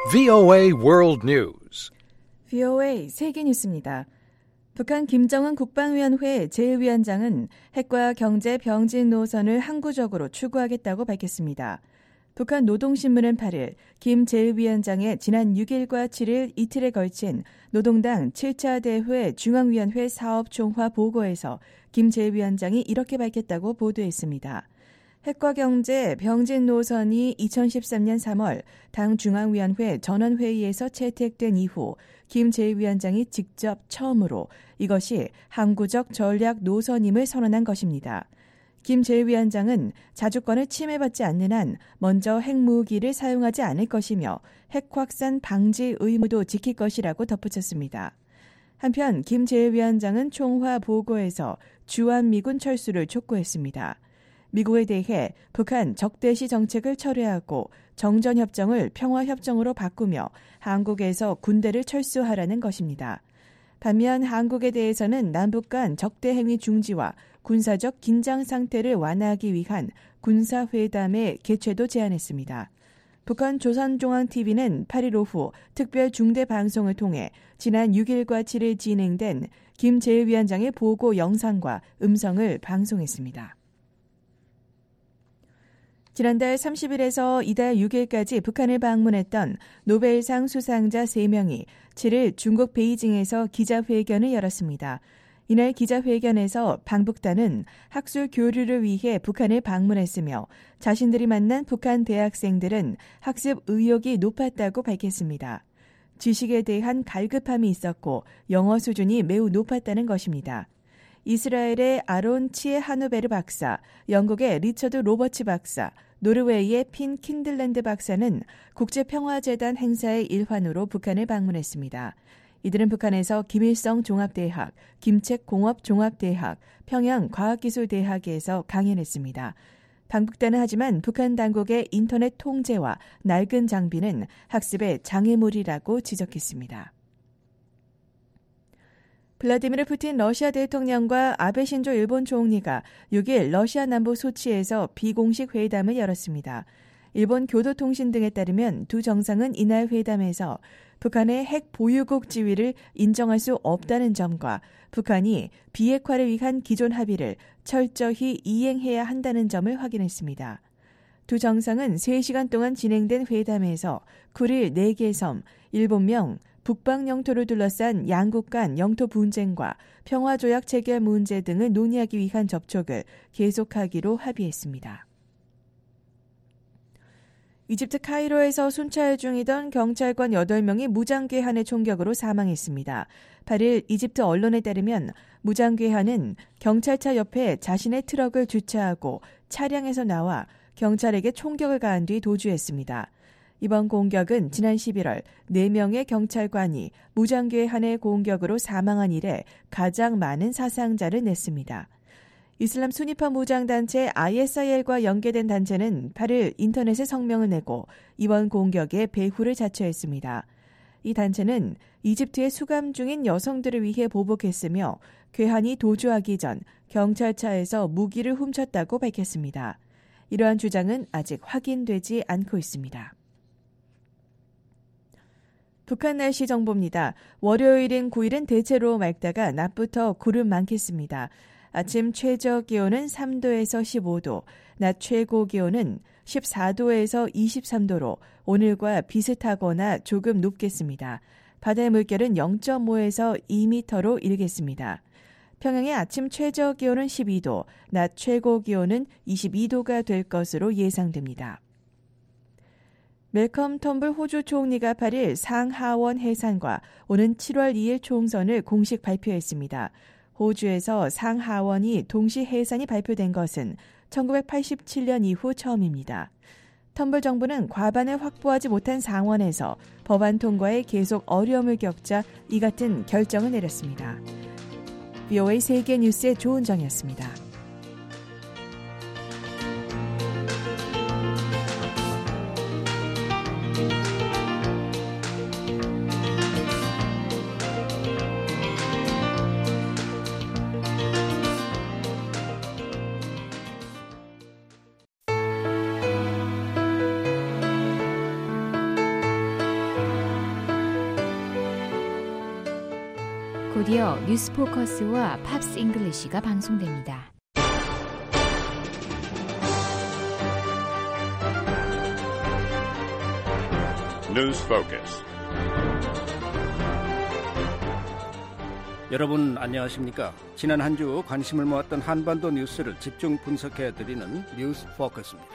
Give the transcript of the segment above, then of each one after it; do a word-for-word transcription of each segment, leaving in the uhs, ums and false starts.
브이오에이 World News. 브이오에이 세계 뉴스입니다. 북한 김정은 국방위원회 제일위원장은 핵과 경제 병진 노선을 항구적으로 추구하겠다고 밝혔습니다. 북한 노동신문은 팔 일 김 제일위원장의 지난 육 일과 칠 일 이틀에 걸친 노동당 칠 차 대회 중앙위원회 사업총화 보고에서 김 제일위원장이 이렇게 밝혔다고 보도했습니다. 핵과 경제 병진 노선이 이천십삼 년 삼 월 당 중앙위원회 전원회의에서 채택된 이후 김 제일위원장이 직접 처음으로 이것이 항구적 전략 노선임을 선언한 것입니다. 김 제일위원장은 자주권을 침해받지 않는 한 먼저 핵무기를 사용하지 않을 것이며 핵 확산 방지 의무도 지킬 것이라고 덧붙였습니다. 한편 김 제일위원장은 총화 보고에서 주한미군 철수를 촉구했습니다. 미국에 대해 북한 적대시 정책을 철회하고 정전협정을 평화협정으로 바꾸며 한국에서 군대를 철수하라는 것입니다. 반면 한국에 대해서는 남북 간 적대 행위 중지와 군사적 긴장 상태를 완화하기 위한 군사회담의 개최도 제안했습니다. 북한 조선중앙티비는 팔 일 오후 특별 중대 방송을 통해 지난 육 일과 칠 일 진행된 김 제일위원장의 보고 영상과 음성을 방송했습니다. 지난달 삼십 일에서 이달 육 일까지 북한을 방문했던 노벨상 수상자 세 명이 칠 일 중국 베이징에서 기자회견을 열었습니다. 이날 기자회견에서 방북단은 학술 교류를 위해 북한을 방문했으며 자신들이 만난 북한 대학생들은 학습 의욕이 높았다고 밝혔습니다. 지식에 대한 갈급함이 있었고 영어 수준이 매우 높았다는 것입니다. 이스라엘의 아론 치에 하누베르 박사, 영국의 리처드 로버츠 박사, 노르웨이의 핀 킨들랜드 박사는 국제평화재단 행사의 일환으로 북한을 방문했습니다. 이들은 북한에서 김일성 종합대학, 김책공업종합대학, 평양과학기술대학에서 강연했습니다. 방북단은 하지만 북한 당국의 인터넷 통제와 낡은 장비는 학습의 장애물이라고 지적했습니다. 블라디미르 푸틴 러시아 대통령과 아베 신조 일본 총리가 육 일 러시아 남부 소치에서 비공식 회담을 열었습니다. 일본 교도통신 등에 따르면 두 정상은 이날 회담에서 북한의 핵 보유국 지위를 인정할 수 없다는 점과 북한이 비핵화를 위한 기존 합의를 철저히 이행해야 한다는 점을 확인했습니다. 두 정상은 세 시간 동안 진행된 회담에서 쿠릴 네 개 섬, 일본명 북방 영토를 둘러싼 양국 간 영토 분쟁과 평화조약 체결 문제 등을 논의하기 위한 접촉을 계속하기로 합의했습니다. 이집트 카이로에서 순찰 중이던 경찰관 여덟 명이 무장괴한의 총격으로 사망했습니다. 팔 일 이집트 언론에 따르면 무장괴한은 경찰차 옆에 자신의 트럭을 주차하고 차량에서 나와 경찰에게 총격을 가한 뒤 도주했습니다. 이번 공격은 지난 십일월 네 명의 경찰관이 무장괴한의 공격으로 사망한 이래 가장 많은 사상자를 냈습니다. 이슬람 순위파 무장단체 아이에스아이엘과 연계된 단체는 팔 일 인터넷에 성명을 내고 이번 공격에 배후를 자처했습니다. 이 단체는 이집트에 수감 중인 여성들을 위해 보복했으며 괴한이 도주하기 전 경찰차에서 무기를 훔쳤다고 밝혔습니다. 이러한 주장은 아직 확인되지 않고 있습니다. 북한 날씨 정보입니다. 월요일인 구 일은 대체로 맑다가 낮부터 구름 많겠습니다. 아침 최저 기온은 삼 도에서 십오 도, 낮 최고 기온은 십사 도에서 이십삼 도로 오늘과 비슷하거나 조금 높겠습니다. 바다의 물결은 영 점 오에서 이 미터로 일겠습니다. 평양의 아침 최저 기온은 십이 도, 낮 최고 기온은 이십이 도가 될 것으로 예상됩니다. 멜컴 텀블 호주 총리가 팔 일 상하원 해산과 오는 칠월 이 일 총선을 공식 발표했습니다. 호주에서 상하원이 동시 해산이 발표된 것은 천구백팔십칠 년 이후 처음입니다. 텀블 정부는 과반을 확보하지 못한 상원에서 법안 통과에 계속 어려움을 겪자 이 같은 결정을 내렸습니다. 브이오에이 세계 뉴스의 조은정이었습니다. 라디오 뉴스포커스와 팝스 잉글리시가 방송됩니다. 뉴스 포커스. 여러분 안녕하십니까? 지난 한 주 관심을 모았던 한반도 뉴스를 집중 분석해드리는 뉴스 포커스입니다.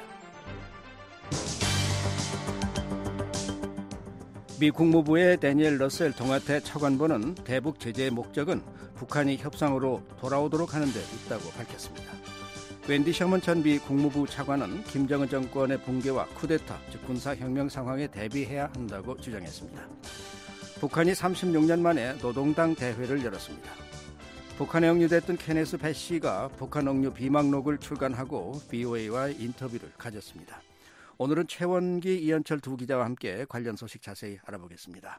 미 국무부의 데니엘 러셀 동아태 차관보는 대북 제재의 목적은 북한이 협상으로 돌아오도록 하는 데 있다고 밝혔습니다. 웬디 셔먼 전 미 국무부 차관은 김정은 정권의 붕괴와 쿠데타, 즉 군사혁명 상황에 대비해야 한다고 주장했습니다. 북한이 삼십육 년 만에 노동당 대회를 열었습니다. 북한에 억류됐던 케네스 배 씨가 북한 억류 비망록을 출간하고 브이오에이와 인터뷰를 가졌습니다. 오늘은 최원기, 이현철 두 기자와 함께 관련 소식 자세히 알아보겠습니다.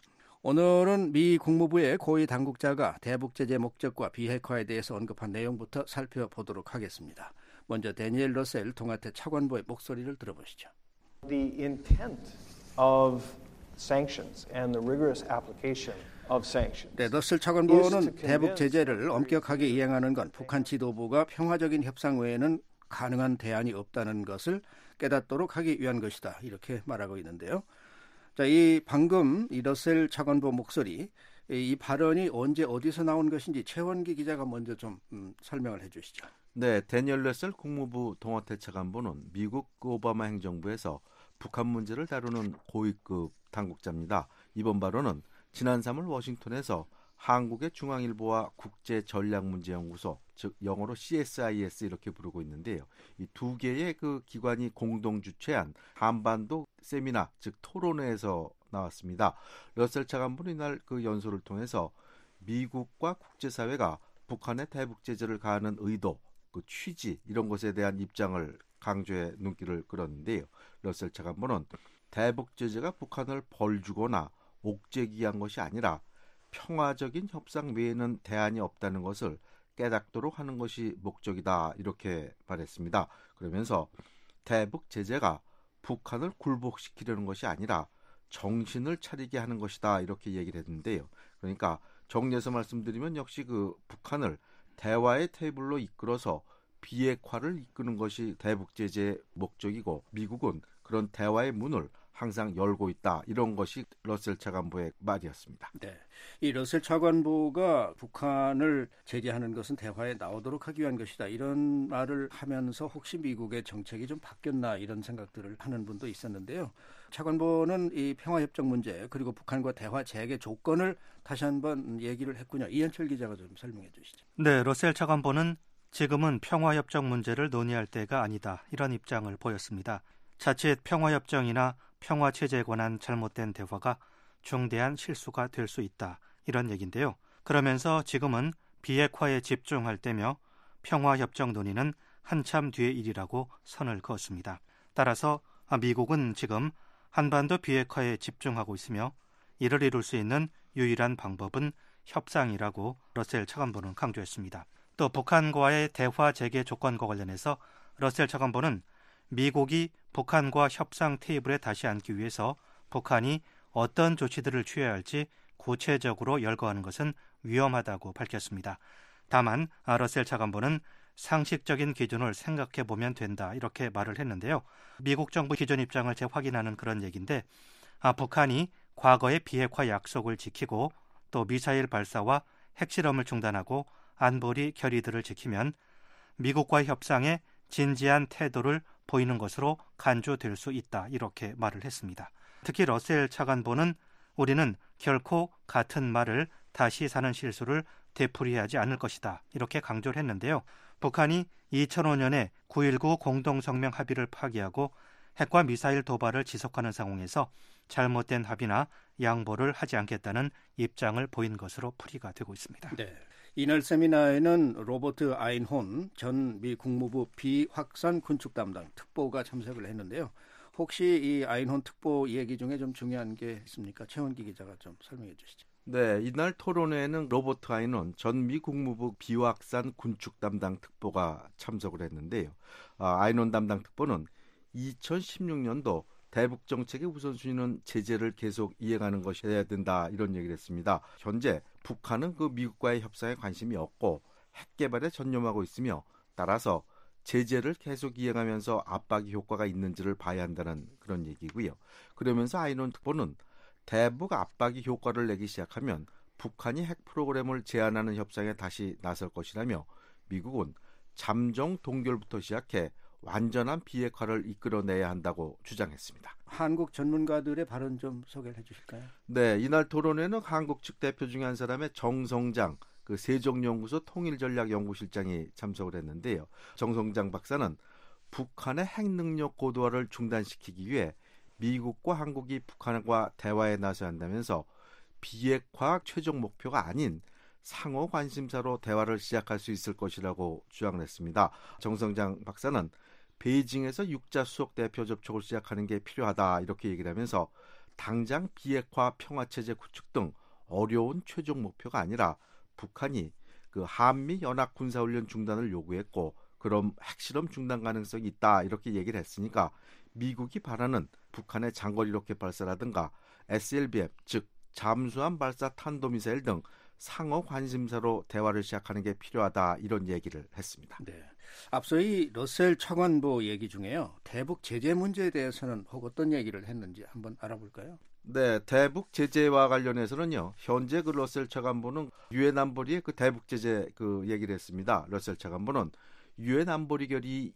오늘은 미 국무부의 고위 당국자가 대북 제재 목적과 비핵화에 대해서 언급한 내용부터 살펴보도록 하겠습니다. 먼저 데니엘 러셀 동아태 차관보의 목소리를 들어보시죠. The intent of sanctions and the rigorous application of sanctions. 네, 러셀 차관보는 대북 제재를 엄격하게 이행하는 건 북한 지도부가 평화적인 협상 외에는 가능한 대안이 없다는 것을 깨닫도록 하기 위한 것이다. 이렇게 말하고 있는데요. 자, 이 방금 이 러셀 차관보 목소리, 이 발언이 언제 어디서 나온 것인지 최원기 기자가 먼저 좀 음, 설명을 해주시죠. 네, 데니엘 러셀 국무부 동아태 차관보는 미국 오바마 행정부에서 북한 문제를 다루는 고위급 당국자입니다. 이번 발언은 지난 삼월 워싱턴에서 한국의 중앙일보와 국제전략문제연구소, 즉 영어로 씨에스아이에스 이렇게 부르고 있는데요. 이 두 개의 그 기관이 공동 주최한 한반도 세미나, 즉 토론회에서 나왔습니다. 러셀 차관보는 이날 그 연설을 통해서 미국과 국제사회가 북한의 대북 제재를 가하는 의도, 그 취지 이런 것에 대한 입장을 강조해 눈길을 끌었는데요. 러셀 차관보는 대북 제재가 북한을 벌주거나 옥죄기 위한 것이 아니라 평화적인 협상 외에는 대안이 없다는 것을 깨닫도록 하는 것이 목적이다 이렇게 말했습니다. 그러면서 대북 제재가 북한을 굴복시키려는 것이 아니라 정신을 차리게 하는 것이다 이렇게 얘기를 했는데요. 그러니까 정리해서 말씀드리면 역시 그 북한을 대화의 테이블로 이끌어서 비핵화를 이끄는 것이 대북 제재의 목적이고 미국은 그런 대화의 문을 항상 열고 있다. 이런 것이 러셀 차관보의 말이었습니다. 네, 이 러셀 차관보가 북한을 제재하는 것은 대화에 나오도록 하기 위한 것이다. 이런 말을 하면서 혹시 미국의 정책이 좀 바뀌었나 이런 생각들을 하는 분도 있었는데요. 차관보는 이 평화협정 문제 그리고 북한과 대화 재개 조건을 다시 한번 얘기를 했군요. 이현철 기자가 좀 설명해 주시죠. 네, 러셀 차관보는 지금은 평화협정 문제를 논의할 때가 아니다. 이런 입장을 보였습니다. 자칫 평화협정이나 평화체제에 관한 잘못된 대화가 중대한 실수가 될 수 있다. 이런 얘기인데요. 그러면서 지금은 비핵화에 집중할 때며 평화협정 논의는 한참 뒤의 일이라고 선을 그었습니다. 따라서 미국은 지금 한반도 비핵화에 집중하고 있으며 이를 이룰 수 있는 유일한 방법은 협상이라고 러셀 차관보는 강조했습니다. 또 북한과의 대화 재개 조건과 관련해서 러셀 차관보는 미국이 북한과 협상 테이블에 다시 앉기 위해서 북한이 어떤 조치들을 취해야 할지 구체적으로 열거하는 것은 위험하다고 밝혔습니다. 다만 러셀 차관보는 상식적인 기준을 생각해 보면 된다 이렇게 말을 했는데요. 미국 정부 기존 입장을 재확인하는 그런 얘기인데 아, 북한이 과거의 비핵화 약속을 지키고 또 미사일 발사와 핵실험을 중단하고 안보리 결의들을 지키면 미국과의 협상에 진지한 태도를 보이는 것으로 간주될 수 있다 이렇게 말을 했습니다. 특히 러셀 차관보는 우리는 결코 같은 말을 다시 사는 실수를 되풀이하지 않을 것이다 이렇게 강조를 했는데요. 북한이 이천오 년에 구일구 공동성명 합의를 파기하고 핵과 미사일 도발을 지속하는 상황에서 잘못된 합의나 양보를 하지 않겠다는 입장을 보인 것으로 풀이가 되고 있습니다. 네. 이날 세미나에는 로버트 아인혼 전 미 국무부 비확산 군축 담당 특보가 참석을 했는데요. 혹시 이 아인혼 특보 얘기 중에 좀 중요한 게 있습니까? 최원기 기자가 좀 설명해 주시죠. 네, 이날 토론회에는 로버트 아인혼 전 미 국무부 비확산 군축 담당 특보가 참석을 했는데요. 아, 아인혼 담당 특보는 이천십육 년도 대북 정책의 우선순위는 제재를 계속 이행하는 것이어야 된다 이런 얘기를 했습니다. 현재 북한은 그 미국과의 협상에 관심이 없고 핵 개발에 전념하고 있으며 따라서 제재를 계속 이행하면서 압박이 효과가 있는지를 봐야 한다는 그런 얘기고요. 그러면서 아이논 특보는 대북 압박이 효과를 내기 시작하면 북한이 핵 프로그램을 제한하는 협상에 다시 나설 것이라며 미국은 잠정 동결부터 시작해 완전한 비핵화를 이끌어내야 한다고 주장했습니다. 한국 전문가들의 발언 좀 소개를 해주실까요? 네, 이날 토론회는 한국 측 대표 중에 한 사람의 정성장 그 세종연구소 통일전략연구실장이 참석을 했는데요. 정성장 박사는 북한의 핵능력 고도화를 중단시키기 위해 미국과 한국이 북한과 대화에 나서야 한다면서 비핵화 최종 목표가 아닌 상호 관심사로 대화를 시작할 수 있을 것이라고 주장을 했습니다. 정성장 박사는 베이징에서 육자 수석 대표 접촉을 시작하는 게 필요하다 이렇게 얘기를 하면서 당장 비핵화 평화체제 구축 등 어려운 최종 목표가 아니라 북한이 그 한미 연합 군사훈련 중단을 요구했고 그럼 핵실험 중단 가능성이 있다 이렇게 얘기를 했으니까 미국이 바라는 북한의 장거리 로켓 발사라든가 에스엘비엠 즉 잠수함 발사 탄도미사일 등 상호 관심사로 대화를 시작하는 게 필요하다 이런 얘기를 했습니다. 네. 앞서 이 러셀 차관보 얘기 중에요. 대북 제재 문제에 대해서는 혹 어떤 얘기를 했는지 한번 알아볼까요? 네, 대북 제재와 관련해서는요. 현재 그 러셀 차관보는 유엔 안보리의 그 대북 제재 그 얘기를 했습니다. 러셀 차관보는 유엔 안보리 결의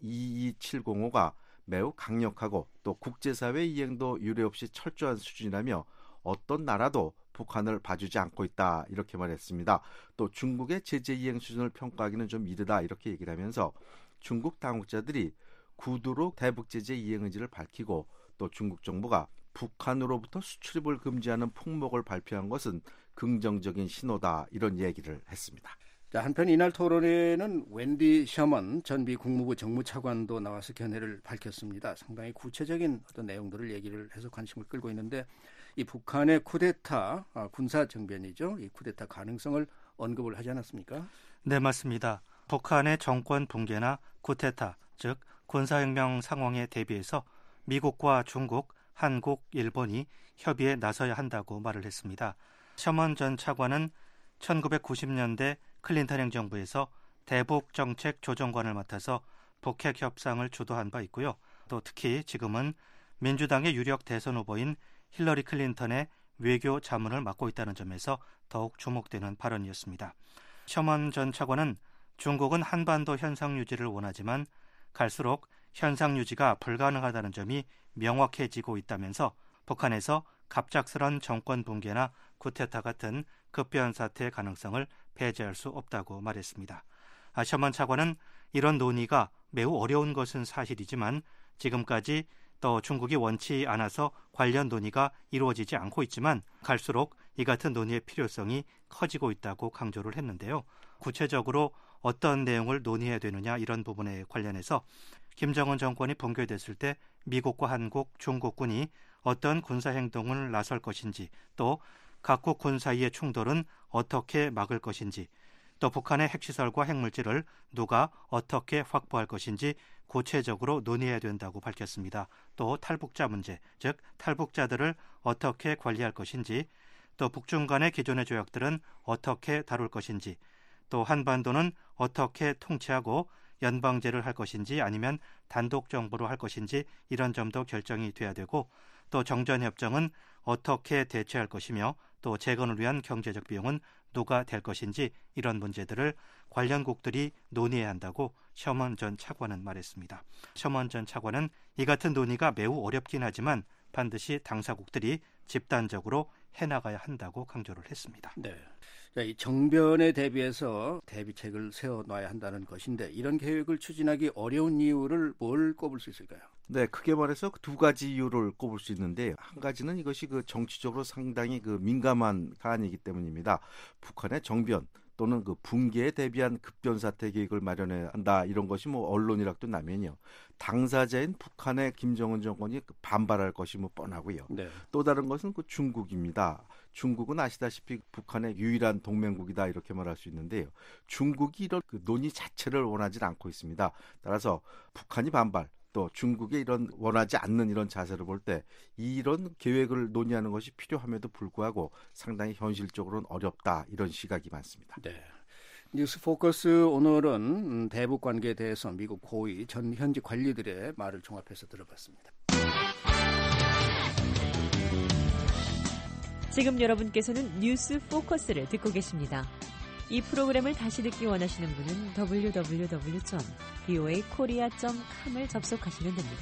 이이칠공오가 매우 강력하고 또 국제사회 이행도 유례 없이 철저한 수준이라며 어떤 나라도 북한을 봐주지 않고 있다 이렇게 말했습니다. 또 중국의 제재 이행 수준을 평가하기는 좀 이르다 이렇게 얘기를 하면서 중국 당국자들이 구두로 대북 제재 이행 의지를 밝히고 또 중국 정부가 북한으로부터 수출입을 금지하는 품목을 발표한 것은 긍정적인 신호다 이런 얘기를 했습니다. 자, 한편 이날 토론회는 웬디 셔먼 전 미 국무부 정무차관도 나와서 견해를 밝혔습니다. 상당히 구체적인 어떤 내용들을 얘기를 해서 관심을 끌고 있는데 이 북한의 쿠데타 아, 군사 정변이죠. 이 쿠데타 가능성을 언급을 하지 않았습니까? 네, 맞습니다. 북한의 정권 붕괴나 쿠데타, 즉 군사혁명 상황에 대비해서 미국과 중국, 한국, 일본이 협의에 나서야 한다고 말을 했습니다. 셔먼 전 차관은 천구백구십 년대 클린턴 행정부에서 대북 정책 조정관을 맡아서 북핵 협상을 주도한 바 있고요. 또 특히 지금은 민주당의 유력 대선 후보인 힐러리 클린턴의 외교 자문을 맡고 있다는 점에서 더욱 주목되는 발언이었습니다. 셔먼 전 차관은 중국은 한반도 현상 유지를 원하지만 갈수록 현상 유지가 불가능하다는 점이 명확해지고 있다면서 북한에서 갑작스런 정권 붕괴나 쿠데타 같은 급변 사태의 가능성을 배제할 수 없다고 말했습니다. 아, 셔먼 차관은 이런 논의가 매우 어려운 것은 사실이지만 지금까지 또 중국이 원치 않아서 관련 논의가 이루어지지 않고 있지만 갈수록 이 같은 논의의 필요성이 커지고 있다고 강조를 했는데요. 구체적으로 어떤 내용을 논의해야 되느냐 이런 부분에 관련해서 김정은 정권이 붕괴됐을 때 미국과 한국, 중국군이 어떤 군사행동을 나설 것인지 또 각국 군 사이의 충돌은 어떻게 막을 것인지 또 북한의 핵시설과 핵물질을 누가 어떻게 확보할 것인지 구체적으로 논의해야 된다고 밝혔습니다. 또 탈북자 문제, 즉 탈북자들을 어떻게 관리할 것인지 또 북중 간의 기존의 조약들은 어떻게 다룰 것인지 또 한반도는 어떻게 통치하고 연방제를 할 것인지 아니면 단독 정부로 할 것인지 이런 점도 결정이 돼야 되고 또 정전협정은 어떻게 대처할 것이며 또 재건을 위한 경제적 비용은 누가 될 것인지 이런 문제들을 관련국들이 논의해야 한다고 셔먼 전 차관은 말했습니다. 셔먼 전 차관은 이 같은 논의가 매우 어렵긴 하지만 반드시 당사국들이 집단적으로 해나가야 한다고 강조를 했습니다. 네. 자, 이 정변에 대비해서 대비책을 세워놔야 한다는 것인데 이런 계획을 추진하기 어려운 이유를 뭘 꼽을 수 있을까요? 네, 크게 말해서 두 가지 이유를 꼽을 수 있는데 한 가지는 이것이 그 정치적으로 상당히 그 민감한 사안이기 때문입니다. 북한의 정변 또는 그 붕괴에 대비한 급변 사태 계획을 마련해야 한다 이런 것이 뭐 언론이라도 나면요. 당사자인 북한의 김정은 정권이 반발할 것이 뭐 뻔하고요. 네. 또 다른 것은 그 중국입니다. 중국은 아시다시피 북한의 유일한 동맹국이다 이렇게 말할 수 있는데요. 중국이 이런 그 논의 자체를 원하지 않고 있습니다. 따라서 북한이 반발 또 중국의 이런 원하지 않는 이런 자세를 볼 때 이런 계획을 논의하는 것이 필요함에도 불구하고 상당히 현실적으로는 어렵다 이런 시각이 많습니다. 네. 뉴스 포커스 오늘은 대북 관계에 대해서 미국 고위 전 현지 관리들의 말을 종합해서 들어봤습니다. 지금 여러분께서는 뉴스 포커스를 듣고 계십니다. 이 프로그램을 다시 듣기 원하시는 분은 더블유 더블유 더블유 점 브이오에이 코리아 점 컴을 접속하시면 됩니다.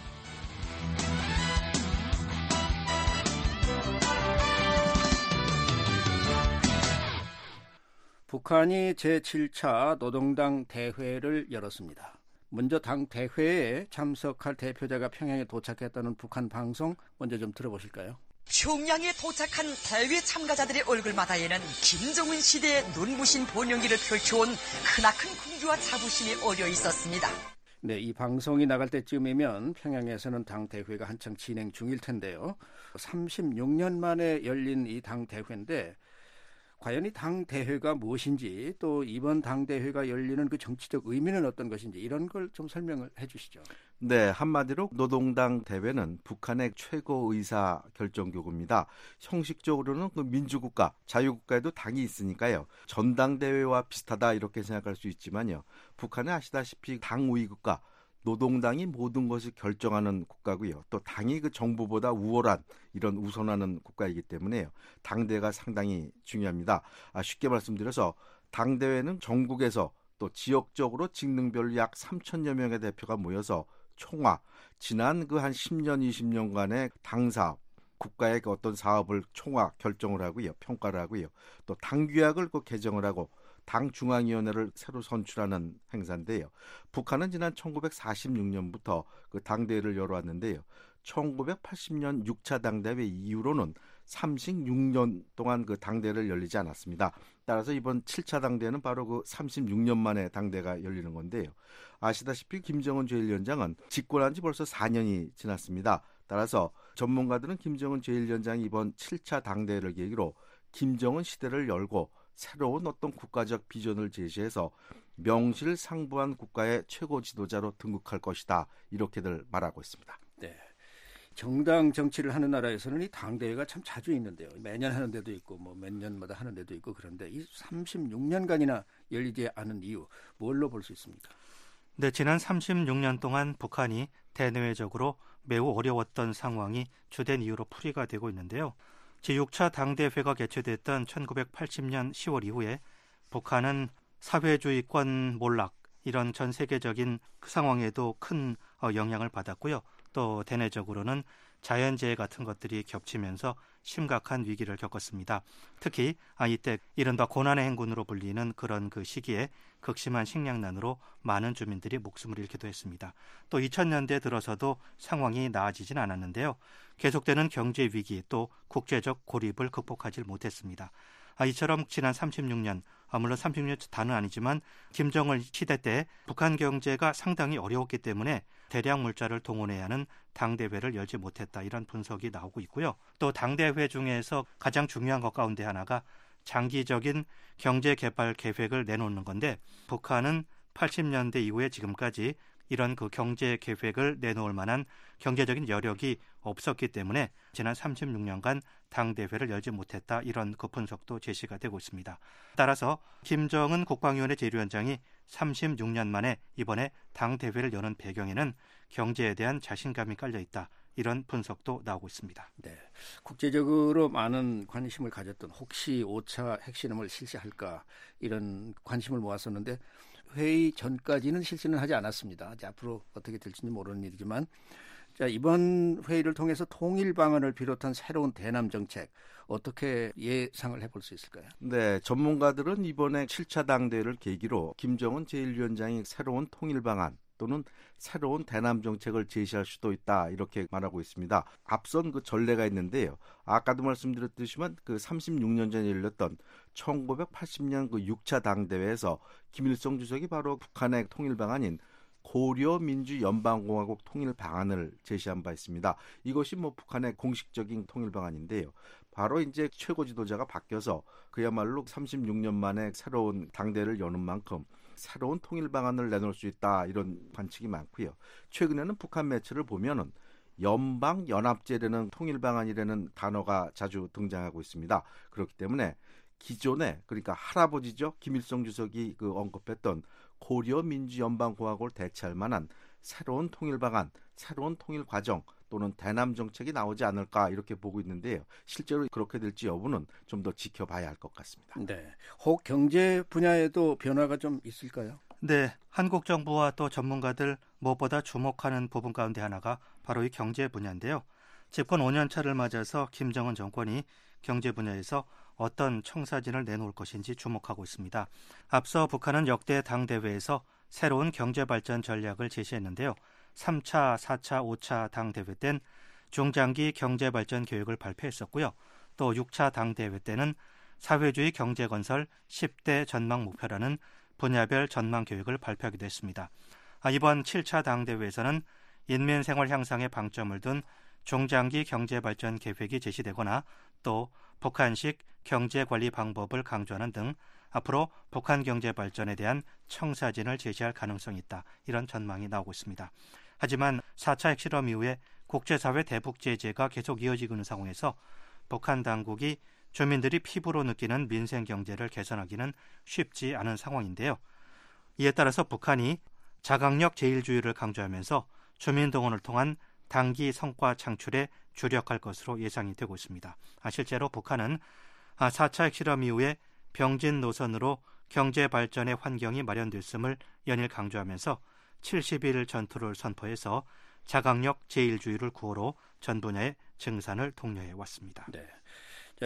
북한이 제칠 차 노동당 대회를 열었습니다. 먼저 당 대회에 참석할 대표자가 평양에 도착했다는 북한 방송 먼저 좀 들어보실까요? 평양에 도착한 대회 참가자들의 얼굴마다에는 김정은 시대의 눈부신 번영기를 펼쳐온 크나큰 궁주와 자부심이 어려 있었습니다. 네, 이 방송이 나갈 때쯤이면 평양에서는 당 대회가 한창 진행 중일 텐데요. 삼십육 년 만에 열린 이 당 대회인데 과연 이 당 대회가 무엇인지 또 이번 당 대회가 열리는 그 정치적 의미는 어떤 것인지 이런 걸 좀 설명을 해 주시죠. 네, 한마디로 노동당 대회는 북한의 최고 의사 결정기구입니다. 형식적으로는 그 민주국가, 자유국가에도 당이 있으니까요. 전당대회와 비슷하다 이렇게 생각할 수 있지만요. 북한은 아시다시피 당우위국가, 노동당이 모든 것을 결정하는 국가고요. 또 당이 그 정부보다 우월한 이런 우선하는 국가이기 때문에요. 당대가 상당히 중요합니다. 아, 쉽게 말씀드려서 당대회는 전국에서 또 지역적으로 직능별로 약 삼천여 명의 대표가 모여서 총화, 지난 그 한 십 년, 이십 년간의 당사업, 국가의 그 어떤 사업을 총화 결정을 하고요. 평가를 하고요. 또 당규약을 그 개정을 하고 당 중앙위원회를 새로 선출하는 행사인데요. 북한은 지난 천구백사십육 년부터 그 당대회를 열어왔는데요. 천구백팔십 년 육 차 당대회 이후로는 삼십육 년 동안 그 당대회를 열리지 않았습니다. 따라서 이번 칠 차 당대회는 바로 그 삼십육 년 만에 당대회가 열리는 건데요. 아시다시피 김정은 제일 위원장은 집권한 지 벌써 사 년이 지났습니다. 따라서 전문가들은 김정은 제일 위원장이 이번 칠 차 당대회를 계기로 김정은 시대를 열고 새로운 어떤 국가적 비전을 제시해서 명실상부한 국가의 최고 지도자로 등극할 것이다. 이렇게들 말하고 있습니다. 네. 정당 정치를 하는 나라에서는 이 당대회가 참 자주 있는데요. 매년 하는 데도 있고 뭐 몇 년마다 하는 데도 있고 그런데 이 삼십육 년간이나 열리지 않은 이유 뭘로 볼 수 있습니까? 네, 지난 삼십육 년 동안 북한이 대내외적으로 매우 어려웠던 상황이 주된 이유로 풀이가 되고 있는데요. 제육 차 당대회가 개최됐던 천구백팔십 년 시월 이후에 북한은 사회주의권 몰락 이런 전 세계적인 그 상황에도 큰 영향을 받았고요. 또 대내적으로는 자연재해 같은 것들이 겹치면서 심각한 위기를 겪었습니다. 특히 이때 이른바 고난의 행군으로 불리는 그런 그 시기에 극심한 식량난으로 많은 주민들이 목숨을 잃기도 했습니다. 또 이천 년대 들어서도 상황이 나아지진 않았는데요. 계속되는 경제 위기 또 국제적 고립을 극복하지 못했습니다. 이처럼 지난 삼십육 년, 물론 삼십육 년 다는 아니지만 김정일 시대 때 북한 경제가 상당히 어려웠기 때문에 대량 물자를 동원해야 하는 당대회를 열지 못했다. 이런 분석이 나오고 있고요. 또 당대회 중에서 가장 중요한 것 가운데 하나가 장기적인 경제개발 계획을 내놓는 건데 북한은 팔십 년대 이후에 지금까지 이런 그 경제 계획을 내놓을 만한 경제적인 여력이 없었기 때문에 지난 삼십육 년간 당대회를 열지 못했다. 이런 그 분석도 제시가 되고 있습니다. 따라서 김정은 국방위원회 제일위원장이 삼십육 년 만에 이번에 당대회를 여는 배경에는 경제에 대한 자신감이 깔려있다. 이런 분석도 나오고 있습니다. 네, 국제적으로 많은 관심을 가졌던 혹시 오 차 핵실험을 실시할까 이런 관심을 모았었는데 회의 전까지는 실시는 하지 않았습니다. 이제 앞으로 어떻게 될지는 모르는 일이지만 자, 이번 회의를 통해서 통일 방안을 비롯한 새로운 대남 정책 어떻게 예상을 해볼 수 있을까요? 네, 전문가들은 이번에 칠 차 당대회를 계기로 김정은 제일 위원장이 새로운 통일 방안 또는 새로운 대남 정책을 제시할 수도 있다 이렇게 말하고 있습니다. 앞선 그 전례가 있는데요. 아까도 말씀드렸듯이만 그 삼십육 년 전에 열렸던 천구백팔십 년 그 육 차 당대회에서 김일성 주석이 바로 북한의 통일 방안인 고려민주연방공화국 통일 방안을 제시한 바 있습니다. 이것이 뭐 북한의 공식적인 통일 방안인데요. 바로 이제 최고 지도자가 바뀌어서 그야말로 삼십육 년 만에 새로운 당대회를 여는 만큼 새로운 통일 방안을 내놓을 수 있다 이런 관측이 많고요. 최근에는 북한 매체를 보면은 연방 연합제라는 통일 방안이라는 단어가 자주 등장하고 있습니다. 그렇기 때문에 기존에 그러니까 할아버지죠 김일성 주석이 그 언급했던 고려 민주연방공화국을 대체할 만한 새로운 통일 방안, 새로운 통일 과정 또는 대남 정책이 나오지 않을까 이렇게 보고 있는데요. 실제로 그렇게 될지 여부는 좀 더 지켜봐야 할 것 같습니다. 네, 혹 경제 분야에도 변화가 좀 있을까요? 네, 한국 정부와 또 전문가들 무엇보다 주목하는 부분 가운데 하나가 바로 이 경제 분야인데요. 집권 오 년 차를 맞아서 김정은 정권이 경제 분야에서 어떤 청사진을 내놓을 것인지 주목하고 있습니다. 앞서 북한은 역대 당대회에서 새로운 경제발전 전략을 제시했는데요. 삼 차, 사 차, 오 차 당대회 땐 중장기 경제발전 계획을 발표했었고요. 또 육 차 당대회 때는 사회주의 경제건설 십 대 전망 목표라는 분야별 전망 계획을 발표하기도 했습니다. 아, 이번 칠 차 당대회에서는 인민생활 향상에 방점을 둔 중장기 경제발전 계획이 제시되거나 또 북한식 경제관리 방법을 강조하는 등 앞으로 북한 경제 발전에 대한 청사진을 제시할 가능성이 있다. 이런 전망이 나오고 있습니다. 하지만 사 차 핵실험 이후에 국제사회 대북 제재가 계속 이어지고 있는 상황에서 북한 당국이 주민들이 피부로 느끼는 민생 경제를 개선하기는 쉽지 않은 상황인데요. 이에 따라서 북한이 자강력 제일주의를 강조하면서 주민 동원을 통한 단기 성과 창출에 주력할 것으로 예상이 되고 있습니다. 실제로 북한은 사 차 핵실험 이후에 병진 노선으로 경제 발전의 환경이 마련됐음을 연일 강조하면서 칠십 일 전투를 선포해서 자강력 제일주의를 구호로 전 분야의 증산을 독려해 왔습니다. 네. 자,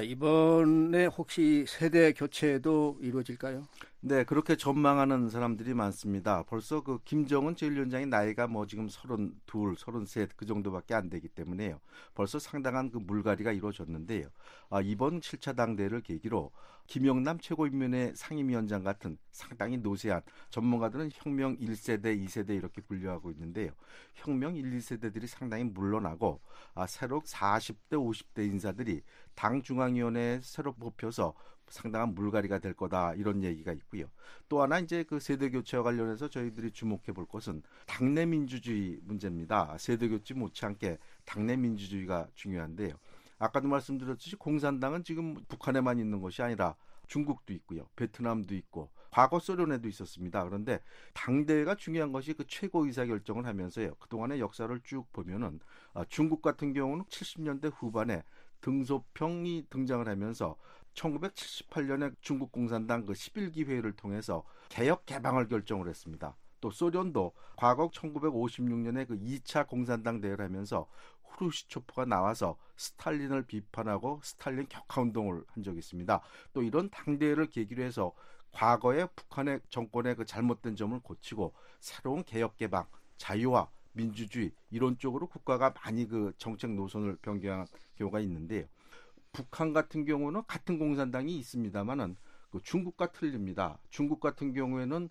이번에 혹시 세대 교체도 이루어질까요? 네, 그렇게 전망하는 사람들이 많습니다. 벌써 그 김정은 제일 위원장의 나이가 뭐 지금 서른둘, 서른셋 그 정도밖에 안 되기 때문에요. 벌써 상당한 그 물갈이가 이루어졌는데요. 아, 이번 칠 차 당대회를 계기로 김영남 최고인민회 상임위원장 같은 상당히 노세한 전문가들은 혁명 일 세대, 이 세대 이렇게 분류하고 있는데요. 혁명 일, 이 세대들이 상당히 물러나고 아, 새로 사십 대, 오십 대 인사들이 당 중앙위원회에 새로 뽑혀서 상당한 물갈이가 될 거다 이런 얘기가 있고요. 또 하나 이제 그 세대 교체와 관련해서 저희들이 주목해 볼 것은 당내 민주주의 문제입니다. 세대 교체 못지않게 당내 민주주의가 중요한데요. 아까도 말씀드렸듯이 공산당은 지금 북한에만 있는 것이 아니라 중국도 있고요. 베트남도 있고 과거 소련에도 있었습니다. 그런데 당대회가 중요한 것이 그 최고 의사결정을 하면서요. 그동안의 역사를 쭉 보면은 중국 같은 경우는 칠십 년대 후반에 등소평이 등장을 하면서 천구백칠십팔 년에 중국 공산당 그 십일 기 회의를 통해서 개혁 개방을 결정을 했습니다. 또 소련도 과거 천구백오십육 년에 그 이 차 공산당 대회를 하면서 후르시초프가 나와서 스탈린을 비판하고 스탈린 격하운동을 한 적이 있습니다. 또 이런 당대회를 계기로 해서 과거의 북한의 정권의 그 잘못된 점을 고치고 새로운 개혁 개방, 자유화, 민주주의 이런 쪽으로 국가가 많이 그 정책 노선을 변경한 경우가 있는데요. 북한 같은 경우는 같은 공산당이 있습니다만은 그 중국과 틀립니다. 중국 같은 경우에는